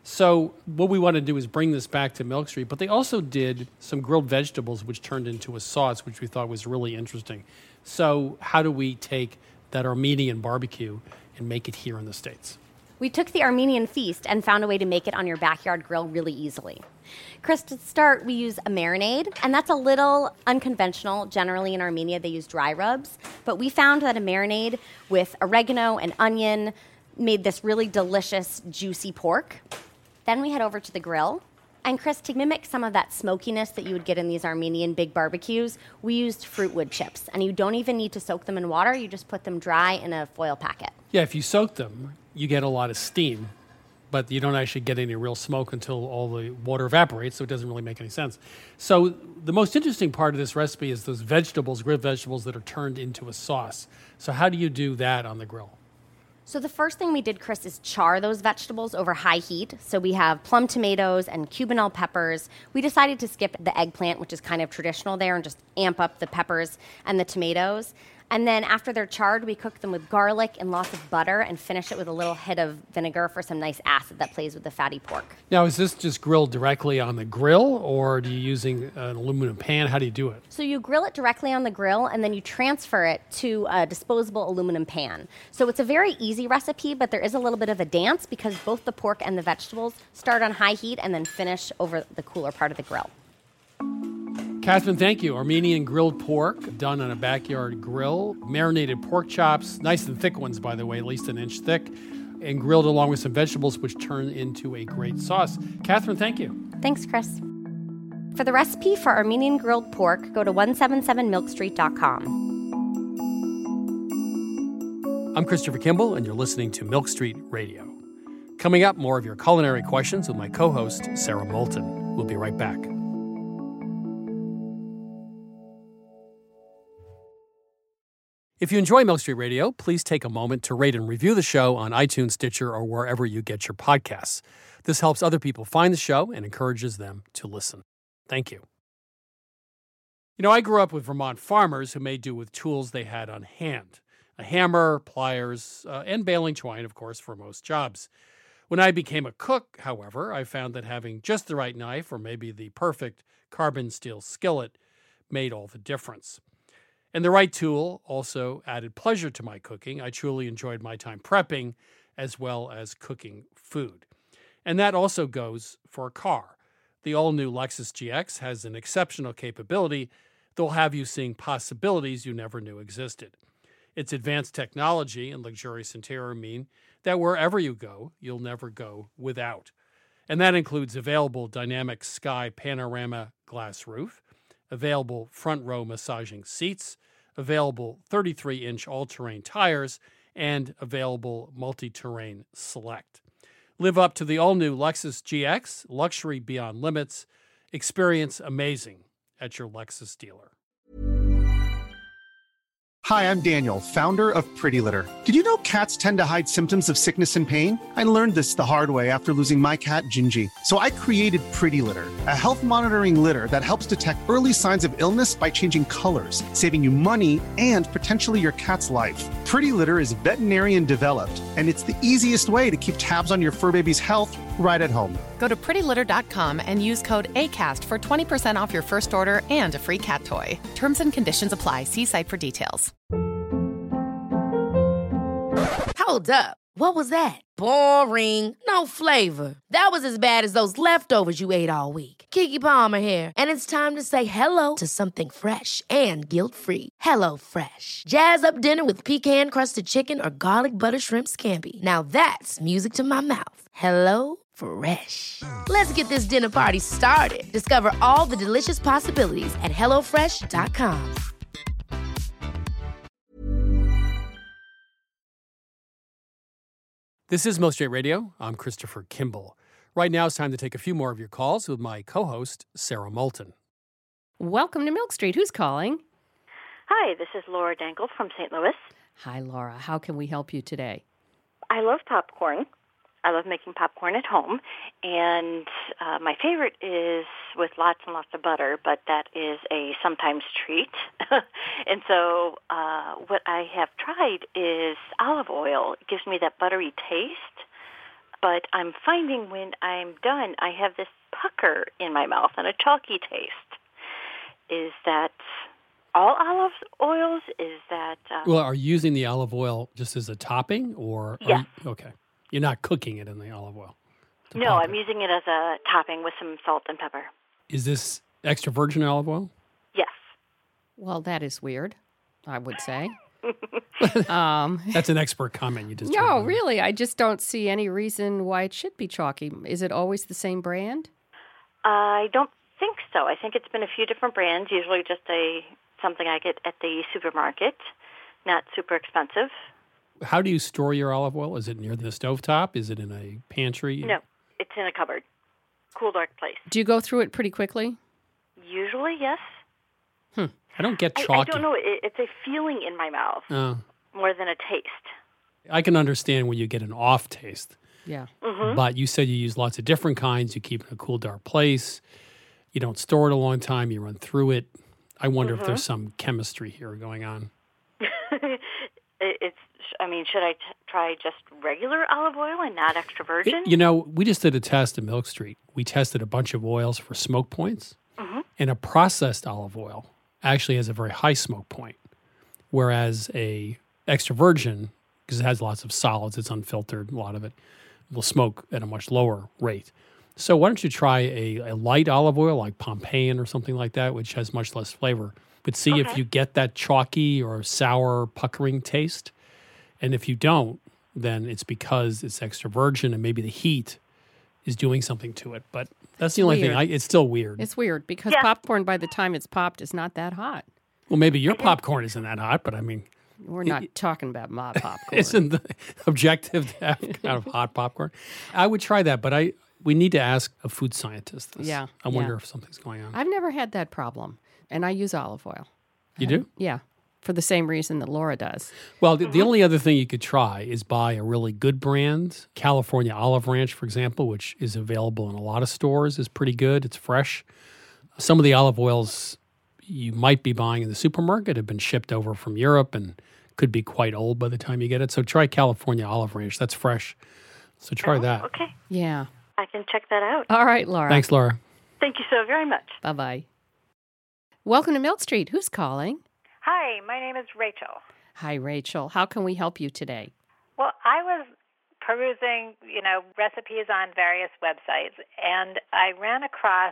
So what we want to do is bring this back to Milk Street, but they also did some grilled vegetables, which turned into a sauce, which we thought was really interesting. So how do we take that Armenian barbecue and make it here in the States?
We took the Armenian feast and found a way to make it on your backyard grill really easily. Chris, to start, we use a marinade, and that's a little unconventional. Generally in Armenia, they use dry rubs, but we found that a marinade with oregano and onion made this really delicious, juicy pork. Then we head over to the grill. And Chris, to mimic some of that smokiness that you would get in these Armenian big barbecues, we used fruit wood chips. And you don't even need to soak them in water. You just put them dry in a foil packet.
Yeah, if you soak them, you get a lot of steam, but you don't actually get any real smoke until all the water evaporates, so it doesn't really make any sense. So the most interesting part of this recipe is those vegetables, grilled vegetables that are turned into a sauce. So how do you do that on the grill?
So the first thing we did, Chris, is char those vegetables over high heat. So we have plum tomatoes and cubanelle peppers. We decided to skip the eggplant, which is kind of traditional there, and just amp up the peppers and the tomatoes. And then after they're charred, we cook them with garlic and lots of butter and finish it with a little hit of vinegar for some nice acid that plays with the fatty pork.
Now, is this just grilled directly on the grill, or are you using an aluminum pan? How do you do it?
So you grill it directly on the grill, and then you transfer it to a disposable aluminum pan. So it's a very easy recipe, but there is a little bit of a dance because both the pork and the vegetables start on high heat and then finish over the cooler part of the grill.
Catherine, thank you. Armenian grilled pork done on a backyard grill, marinated pork chops, nice and thick ones, by the way, at least an inch thick, and grilled along with some vegetables, which turn into a great sauce. Catherine, thank you.
Thanks, Chris. For the recipe for Armenian grilled pork, go to one seventy-seven milk street dot com.
I'm Christopher Kimball, and you're listening to Milk Street Radio. Coming up, more of your culinary questions with my co-host, Sarah Moulton. We'll be right back. If you enjoy Milk Street Radio, please take a moment to rate and review the show on iTunes, Stitcher, or wherever you get your podcasts. This helps other people find the show and encourages them to listen. Thank you. You know, I grew up with Vermont farmers who made do with tools they had on hand. A hammer, pliers, uh, and baling twine, of course, for most jobs. When I became a cook, however, I found that having just the right knife, or maybe the perfect carbon steel skillet, made all the difference. And the right tool also added pleasure to my cooking. I truly enjoyed my time prepping as well as cooking food. And that also goes for a car. The all-new Lexus G X has an exceptional capability They'll have you seeing possibilities you never knew existed. Its advanced technology and luxurious interior mean that wherever you go, you'll never go without. And that includes available dynamic sky panorama glass roof, available front row massaging seats, available thirty-three inch all-terrain tires, and available multi-terrain select. Live up to the all-new Lexus G X, luxury beyond limits. Experience amazing at your Lexus dealer.
Hi, I'm Daniel, founder of Pretty Litter. Did you know cats tend to hide symptoms of sickness and pain? I learned this the hard way after losing my cat, Gingy. So I created Pretty Litter, a health monitoring litter that helps detect early signs of illness by changing colors, saving you money and potentially your cat's life. Pretty Litter is veterinarian developed, and it's the easiest way to keep tabs on your fur baby's health right at home.
Go to pretty litter dot com and use code ACAST for twenty percent off your first order and a free cat toy. Terms and conditions apply. See site for details.
Hold up. What was that? Boring. No flavor. That was as bad as those leftovers you ate all week. Keke Palmer here, and it's time to say hello to something fresh and guilt-free. Hello Fresh. Jazz up dinner with pecan-crusted chicken or garlic butter shrimp scampi. Now that's music to my mouth. Hello Fresh. Let's get this dinner party started. Discover all the delicious possibilities at hello fresh dot com.
This is Milk Street Radio. I'm Christopher Kimball. Right now it's time to take a few more of your calls with my co-host, Sarah Moulton.
Welcome to Milk Street. Who's calling?
Hi, this is Laura Dangle from Saint Louis.
Hi, Laura. How can we help you today?
I love popcorn. I love making popcorn at home, and uh, my favorite is with lots and lots of butter, but that is a sometimes treat. And so uh, what I have tried is olive oil. It gives me that buttery taste, but I'm finding when I'm done, I have this pucker in my mouth and a chalky taste. Is that all olive oils? Is that... Uh,
Well, are you using the olive oil just as a topping, or...
Yes.
Are you, okay. You're not cooking it in the olive oil?
No, I'm using it as a topping with some salt and pepper.
Is this extra virgin olive oil?
Yes.
Well, that is weird, I would say. um,
That's an expert comment you just
No, really. I just don't see any reason why it should be chalky. Is it always the same brand?
I don't think so. I think it's been a few different brands, usually just a something I get at the supermarket, not super expensive.
How do you store your olive oil? Is it near the stovetop? Is it in a pantry?
No, it's in a cupboard. Cool, dark place.
Do you go through it pretty quickly?
Usually, yes.
Hmm. I don't get chalky.
I, I don't know. It, it's a feeling in my mouth
Uh,
more than a taste.
I can understand when you get an off taste.
Yeah.
Mm-hmm.
But you said you use lots of different kinds. You keep it in a cool, dark place. You don't store it a long time. You run through it. I wonder
Mm-hmm.
if there's some chemistry here going on.
it, it's. I mean, should I t- try just regular olive oil and not extra virgin?
It- you know, we just did a test at Milk Street. We tested a bunch of oils for smoke points,
mm-hmm.
and a processed olive oil actually has a very high smoke point, whereas a extra virgin, because it has lots of solids, it's unfiltered, a lot of it, will smoke at a much lower rate. So why don't you try a, a light olive oil like Pompeian or something like that, which has much less flavor, but see if
Okay.
you get that chalky or sour puckering taste. And if you don't, then it's because it's extra virgin and maybe the heat is doing something to it. But that's the only
Weird.
thing. I, it's still weird.
It's weird because
Yeah.
popcorn, by the time it's popped, is not that hot.
Well, maybe your popcorn isn't that hot, but I mean,
We're not talking about my popcorn.
isn't the objective to have kind of hot popcorn? I would try that, but I we need to ask a food scientist this.
Yeah,
I wonder
yeah.
if something's going on.
I've never had that problem, and I use olive oil.
You do?
Yeah, for the same reason that Laura does.
Well, the, the only other thing you could try is buy a really good brand. California Olive Ranch, for example, which is available in a lot of stores, is pretty good. It's fresh. Some of the olive oils you might be buying in the supermarket have been shipped over from Europe and could be quite old by the time you get it. So try California Olive Ranch. That's fresh. So try
Oh,
that.
Okay,
Yeah.
I can check that out.
All right, Laura.
Thanks, Laura.
Thank you so very much.
Bye-bye. Welcome to Milk Street. Who's calling?
Hi, my name is Rachel.
Hi, Rachel. How can we help you today?
Well, I was perusing, you know, recipes on various websites, and I ran across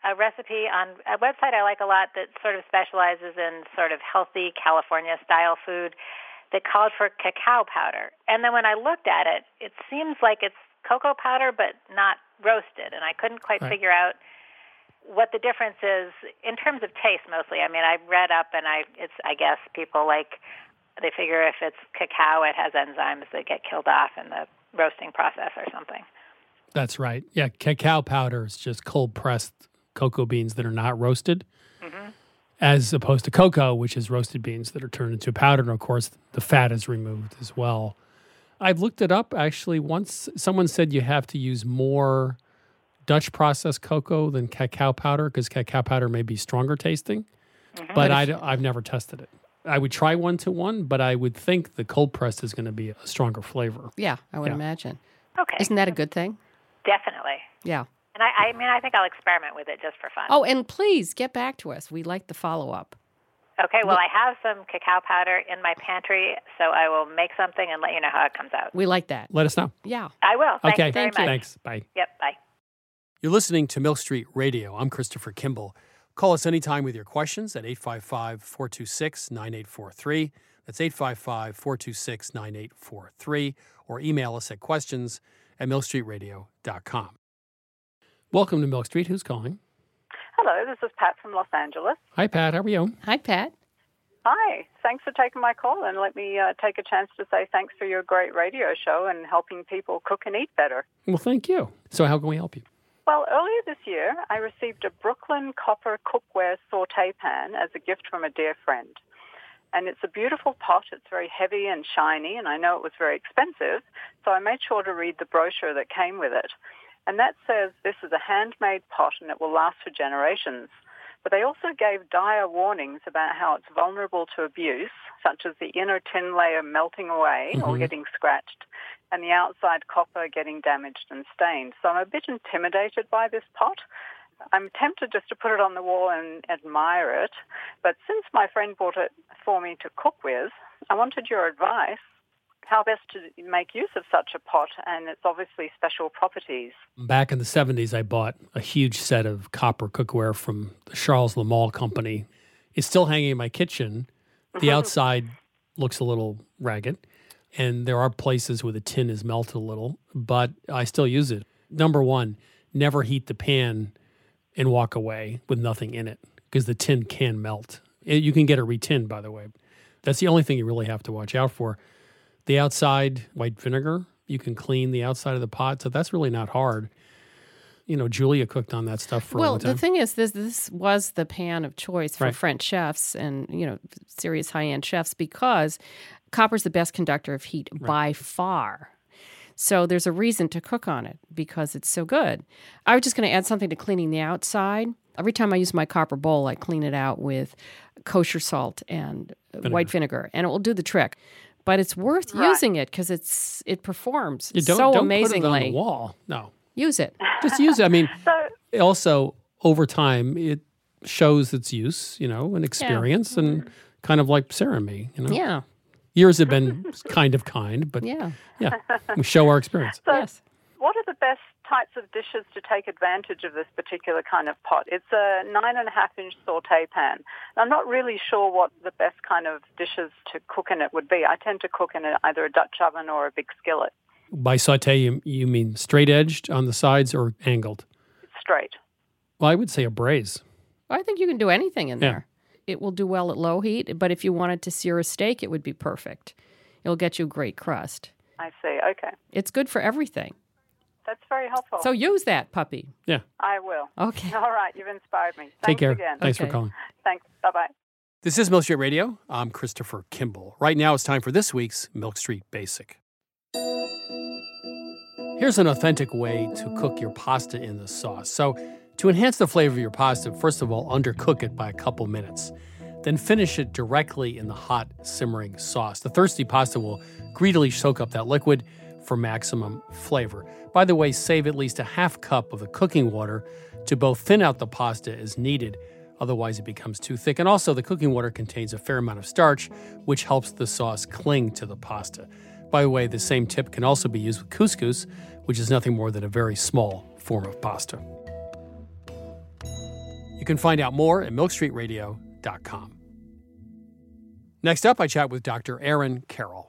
a recipe on a website I like a lot that sort of specializes in sort of healthy California-style food that called for cacao powder. And then when I looked at it, it seems like it's cocoa powder but not roasted, and I couldn't quite
right.
figure out what the difference is in terms of taste mostly. I mean, I read up, and I it's I guess people like, they figure if it's cacao, it has enzymes that get killed off in the roasting process or something.
That's right. Yeah, cacao powder is just cold-pressed cocoa beans that are not roasted, mm-hmm. as opposed to cocoa, which is roasted beans that are turned into powder. And, of course, the fat is removed as well. I've looked it up, actually. Once someone said you have to use more Dutch processed cocoa than cacao powder because cacao powder may be stronger tasting, mm-hmm. but I, I've never tested it. I would try one to one, but I would think the cold pressed is going to be a stronger flavor.
Yeah, I would
yeah.
imagine.
Okay.
Isn't that a good thing?
Definitely.
Yeah.
And I, I mean, I think I'll experiment with it just for fun.
Oh, and please get back to us. We like the follow-up.
Okay, well, I have some cacao powder in my pantry, so I will make something and let you know how it comes out.
We like that.
Let us know.
Yeah.
I will. Thank
okay.
you very
Thank
much.
you. Thanks. Bye.
Yep, bye.
You're listening to Milk Street Radio. I'm Christopher Kimball. Call us anytime with your questions at eight five five, four two six, nine eight four three. That's eight five five, four two six, nine eight four three. Or email us at questions at milk street radio dot com. Welcome to Milk Street. Who's calling?
Hello, this is Pat from Los Angeles.
Hi, Pat. How are you?
Hi, Pat.
Hi. Thanks for taking my call, and let me uh, take a chance to say thanks for your great radio show and helping people cook and eat better.
Well, thank you. So how can we help you?
Well, earlier this year, I received a Brooklyn copper cookware saute pan as a gift from a dear friend. And it's a beautiful pot. It's very heavy and shiny, and I know it was very expensive, so I made sure to read the brochure that came with it. And that says this is a handmade pot and it will last for generations. But they also gave dire warnings about how it's vulnerable to abuse, such as the inner tin layer melting away mm-hmm. or getting scratched, and the outside copper getting damaged and stained. So I'm a bit intimidated by this pot. I'm tempted just to put it on the wall and admire it. But since my friend bought it for me to cook with, I wanted your advice. How best to make use of such a pot and its obviously special properties.
Back in the seventies, I bought a huge set of copper cookware from the Charles Lamall Company. It's still hanging in my kitchen. The outside looks a little ragged, and there are places where the tin is melted a little, but I still use it. Number one, never heat the pan and walk away with nothing in it because the tin can melt. It, you can get it re-tinned, by the way. That's the only thing you really have to watch out for. The outside, white vinegar, you can clean the outside of the pot, so that's really not hard. You know, Julia cooked on that stuff for
well,
a long time.
Well, the thing is, this this was the pan of choice for
right.
French chefs and, you know, serious high-end chefs because copper's the best conductor of heat right. by far. So there's a reason to cook on it because it's so good. I was just going to add something to cleaning the outside. Every time I use my copper bowl, I clean it out with kosher salt and vinegar. white vinegar, and it will do the trick. But it's worth
right.
using it because it's it performs
you don't,
so
don't
amazingly.
Put it on the wall. No,
use it.
Just use it. I mean,
so,
also over time it shows its use, you know, and experience, yeah. and kind of like Sarah and me, you know.
Yeah.
Years have been kind of kind, but
yeah,
yeah, we show our experience.
So,
yes.
What are the best types of dishes to take advantage of this particular kind of pot? It's a nine and a half inch saute pan. I'm not really sure what the best kind of dishes to cook in it would be. I tend to cook in a, either a Dutch oven or a big skillet.
By saute, you, you mean straight edged on the sides or angled?
It's straight.
Well, I would say a braise.
I think you can do anything in
yeah.
there. It will do well at low heat, but if you wanted to sear a steak, it would be perfect. It'll get you a great crust.
I see. Okay.
It's good for everything.
That's very helpful.
So use that, puppy.
Yeah.
I will.
Okay.
All right. You've inspired me. Thanks
Take care.
again.
Thanks
okay.
for calling.
Thanks. Bye-bye.
This is Milk Street Radio. I'm Christopher Kimball. Right now it's time for this week's Milk Street Basic. Here's an authentic way to cook your pasta in the sauce. So to enhance the flavor of your pasta, first of all, undercook it by a couple minutes. Then finish it directly in the hot, simmering sauce. The thirsty pasta will greedily soak up that liquid for maximum flavor. By the way, save at least a half cup of the cooking water to both thin out the pasta as needed, otherwise it becomes too thick. And also, the cooking water contains a fair amount of starch, which helps the sauce cling to the pasta. By the way, the same tip can also be used with couscous, which is nothing more than a very small form of pasta. You can find out more at milk street radio dot com. Next up, I chat with Doctor Aaron Carroll.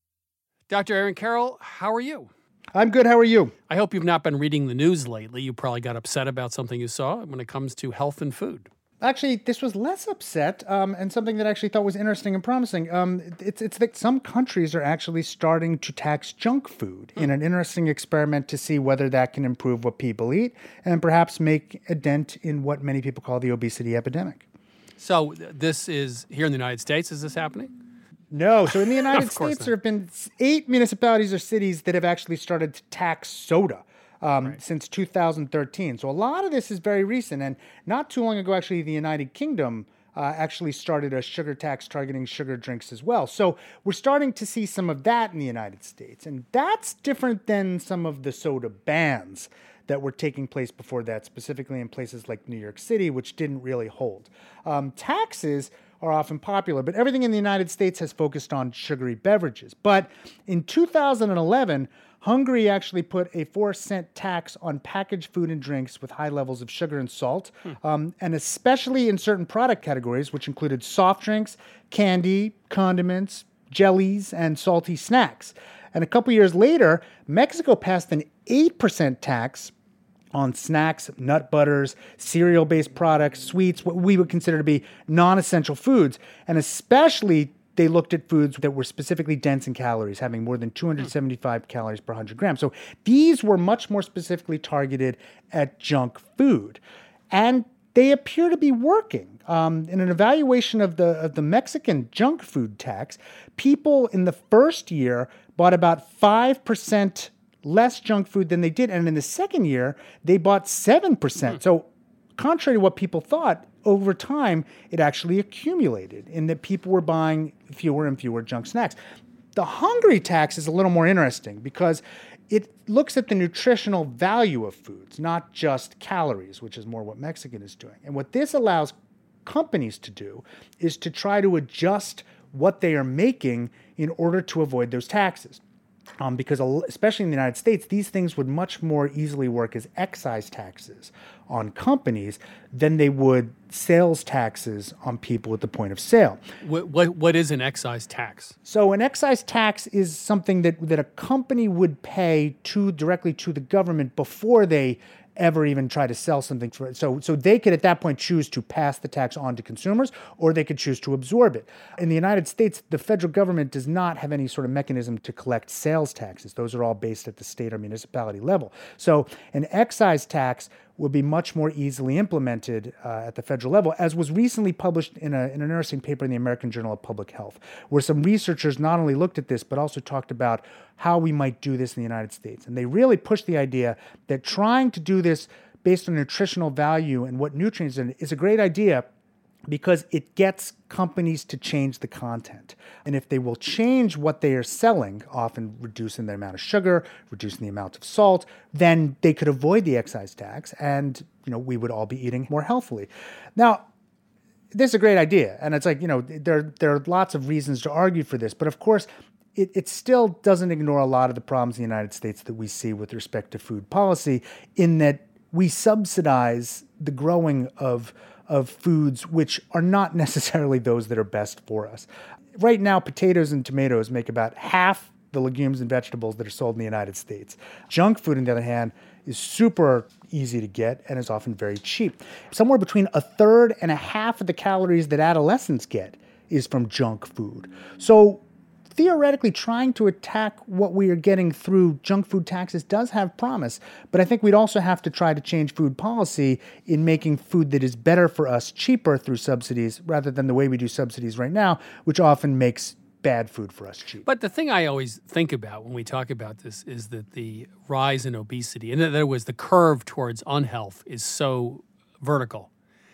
Doctor Aaron Carroll, how are you?
I'm good. How are you?
I hope you've not been reading the news lately. You probably got upset about something you saw when it comes to health and food.
Actually, this was less upset, um, and something that I actually thought was interesting and promising. Um, it's it's that some countries are actually starting to tax junk food in an interesting experiment to see whether that can improve what people eat and perhaps make a dent in what many people call the obesity epidemic.
So this is here in the United States, is this happening?
No. So in the United
Of course
States,
not.
there have been eight municipalities or cities that have actually started to tax soda. Um, since two thousand thirteen. So a lot of this is very recent. And not too long ago, actually, the United Kingdom uh, actually started a sugar tax targeting sugar drinks as well. So we're starting to see some of that in the United States. And that's different than some of the soda bans that were taking place before that, specifically in places like New York City, which didn't really hold. Um, taxes are often popular, but everything in the United States has focused on sugary beverages. But in two thousand eleven, Hungary actually put a four cent tax on packaged food and drinks with high levels of sugar and salt, hmm. um, and especially in certain product categories, which included soft drinks, candy, condiments, jellies, and salty snacks. And a couple years later, Mexico passed an eight percent tax on snacks, nut butters, cereal-based products, sweets, what we would consider to be non-essential foods, and especially they looked at foods that were specifically dense in calories, having more than two hundred seventy-five calories per one hundred grams. So these were much more specifically targeted at junk food. And they appear to be working. Um, in an evaluation of the, of the Mexican junk food tax, people in the first year bought about five percent less junk food than they did. And in the second year, they bought seven percent. Mm. So contrary to what people thought, over time, it actually accumulated in that people were buying fewer and fewer junk snacks. The Hungary tax is a little more interesting because it looks at the nutritional value of foods, not just calories, which is more what Mexican is doing. And what this allows companies to do is to try to adjust what they are making in order to avoid those taxes. Um, because especially in the United States, these things would much more easily work as excise taxes on companies than they would sales taxes on people at the point of sale.
What what, what is an excise tax?
So an excise tax is something that, that a company would pay to directly to the government before they ever even try to sell something for it. So, so they could at that point choose to pass the tax on to consumers, or they could choose to absorb it. In the United States, the federal government does not have any sort of mechanism to collect sales taxes. Those are all based at the state or municipality level. So an excise tax would be much more easily implemented uh, at the federal level, as was recently published in, a, in an interesting paper in the American Journal of Public Health, where some researchers not only looked at this, but also talked about how we might do this in the United States. And they really pushed the idea that trying to do this based on nutritional value and what nutrients in it is a great idea, because it gets companies to change the content. And if they will change what they are selling, often reducing the amount of sugar, reducing the amount of salt, then they could avoid the excise tax and, you know, we would all be eating more healthily. Now, this is a great idea. And it's like, you know, there, there are lots of reasons to argue for this. But of course, it, it still doesn't ignore a lot of the problems in the United States that we see with respect to food policy, in that we subsidize the growing of of foods which are not necessarily those that are best for us. Right now, potatoes and tomatoes make about half the legumes and vegetables that are sold in the United States. Junk food, on the other hand, is super easy to get and is often very cheap. Somewhere between a third and a half of the calories that adolescents get is from junk food. So theoretically, trying to attack what we are getting through junk food taxes does have promise, but I think we'd also have to try to change food policy in making food that is better for us cheaper through subsidies, rather than the way we do subsidies right now, which often makes bad food for us cheap.
But the thing I always think about when we talk about this is that the rise in obesity, and in other words, the curve towards unhealth is so vertical.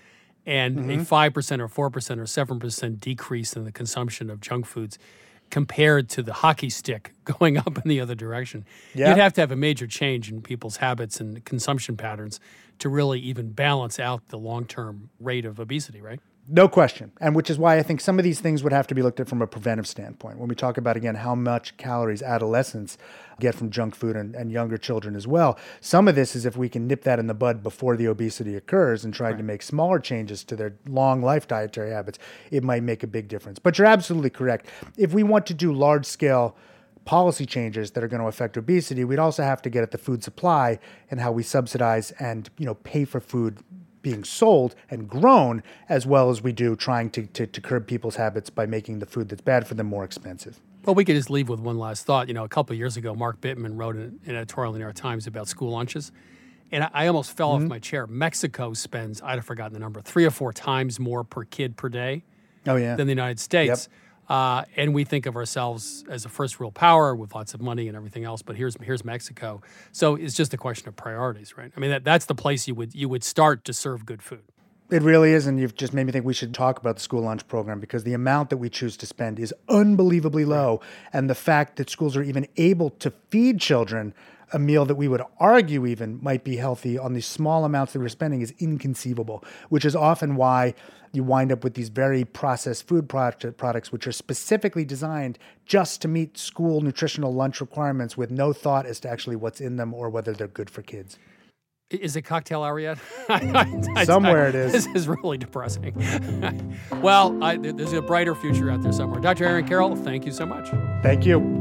And mm-hmm. a five percent or four percent or seven percent decrease in the consumption of junk foods compared to the hockey stick going up in the other direction. Yep. You'd have to have a major change in people's habits and consumption patterns to really even balance out the long-term rate of obesity, right?
No question. And which is why I think some of these things would have to be looked at from a preventive standpoint. When we talk about, again, how much calories adolescents get from junk food and, and younger children as well, some of this is if we can nip that in the bud before the obesity occurs and try right. to make smaller changes to their long life dietary habits, it might make a big difference. But you're absolutely correct. If we want to do large-scale policy changes that are going to affect obesity, we'd also have to get at the food supply and how we subsidize and, you know, pay for food being sold and grown, as well as we do trying to, to, to curb people's habits by making the food that's bad for them more expensive.
Well, we could just leave with one last thought. You know, a couple of years ago, Mark Bittman wrote an editorial in the New York Times about school lunches, and I, I almost fell mm-hmm. off my chair. Mexico spends, I'd have forgotten the number, three or four times more per kid per day
oh, yeah.
than the United States.
Yep.
Uh, and we think of ourselves as a first world power with lots of money and everything else, but here's here's Mexico. So it's just a question of priorities, right? I mean, that, that's the place you would you would start to serve good food.
It really is, and you've just made me think we should talk about the school lunch program because the amount that we choose to spend is unbelievably low, and the fact that schools are even able to feed children a meal that we would argue even might be healthy on the small amounts that we're spending is inconceivable, which is often why you wind up with these very processed food product, products which are specifically designed just to meet school nutritional lunch requirements with no thought as to actually what's in them or whether they're good for kids.
Is it cocktail hour yet?
Somewhere
I,
it is.
This is really depressing. Well, I, there's a brighter future out there somewhere. Doctor Aaron Carroll, thank you so much.
Thank you.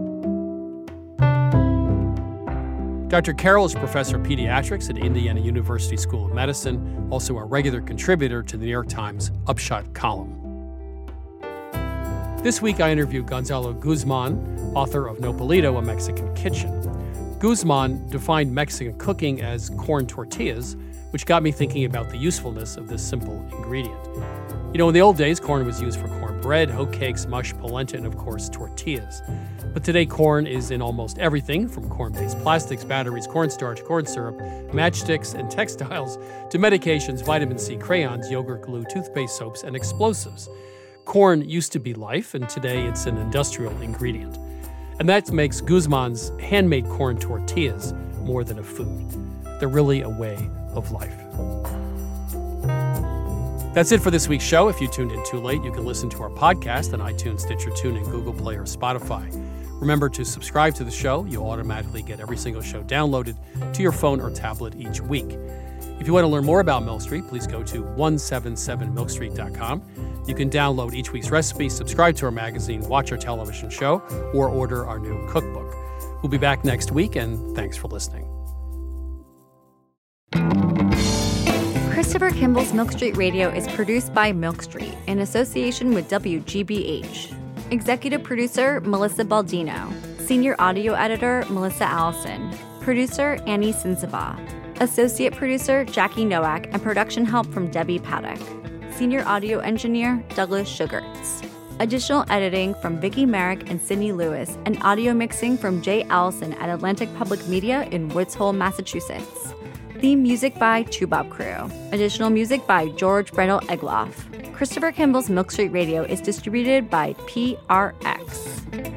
Doctor Carroll is professor of pediatrics at Indiana University School of Medicine, also a regular contributor to the New York Times Upshot column. This week I interviewed Gonzalo Guzman, author of Nopalito, A Mexican Kitchen. Guzman defined Mexican cooking as corn tortillas, which got me thinking about the usefulness of this simple ingredient. You know, in the old days, corn was used for cornbread, hoe cakes, mush, polenta, and of course, tortillas. But today, corn is in almost everything, from corn-based plastics, batteries, cornstarch, corn syrup, matchsticks, and textiles, to medications, vitamin C, crayons, yogurt, glue, toothpaste, soaps, and explosives. Corn used to be life, and today it's an industrial ingredient. And that makes Guzman's handmade corn tortillas more than a food. They're really a way of life. That's it for this week's show. If you tuned in too late, you can listen to our podcast on iTunes, Stitcher, TuneIn, Google Play, or Spotify. Remember to subscribe to the show. You'll automatically get every single show downloaded to your phone or tablet each week. If you want to learn more about Milk Street, please go to one seventy-seven milk street dot com. You can download each week's recipe, subscribe to our magazine, watch our television show, or order our new cookbook. We'll be back next week, and thanks for listening.
Christopher Kimball's Milk Street Radio is produced by Milk Street in association with W G B H. Executive producer, Melissa Baldino. Senior audio editor, Melissa Allison. Producer, Annie Sinsaba. Associate producer, Jackie Nowak, and production help from Debbie Paddock. Senior audio engineer, Douglas Sugarts. Additional editing from Vicki Merrick and Sydney Lewis, and audio mixing from Jay Allison at Atlantic Public Media in Woods Hole, Massachusetts. Theme music by Toubab Crew. Additional music by George Brendel Egloff. Christopher Kimball's Milk Street Radio is distributed by P R X.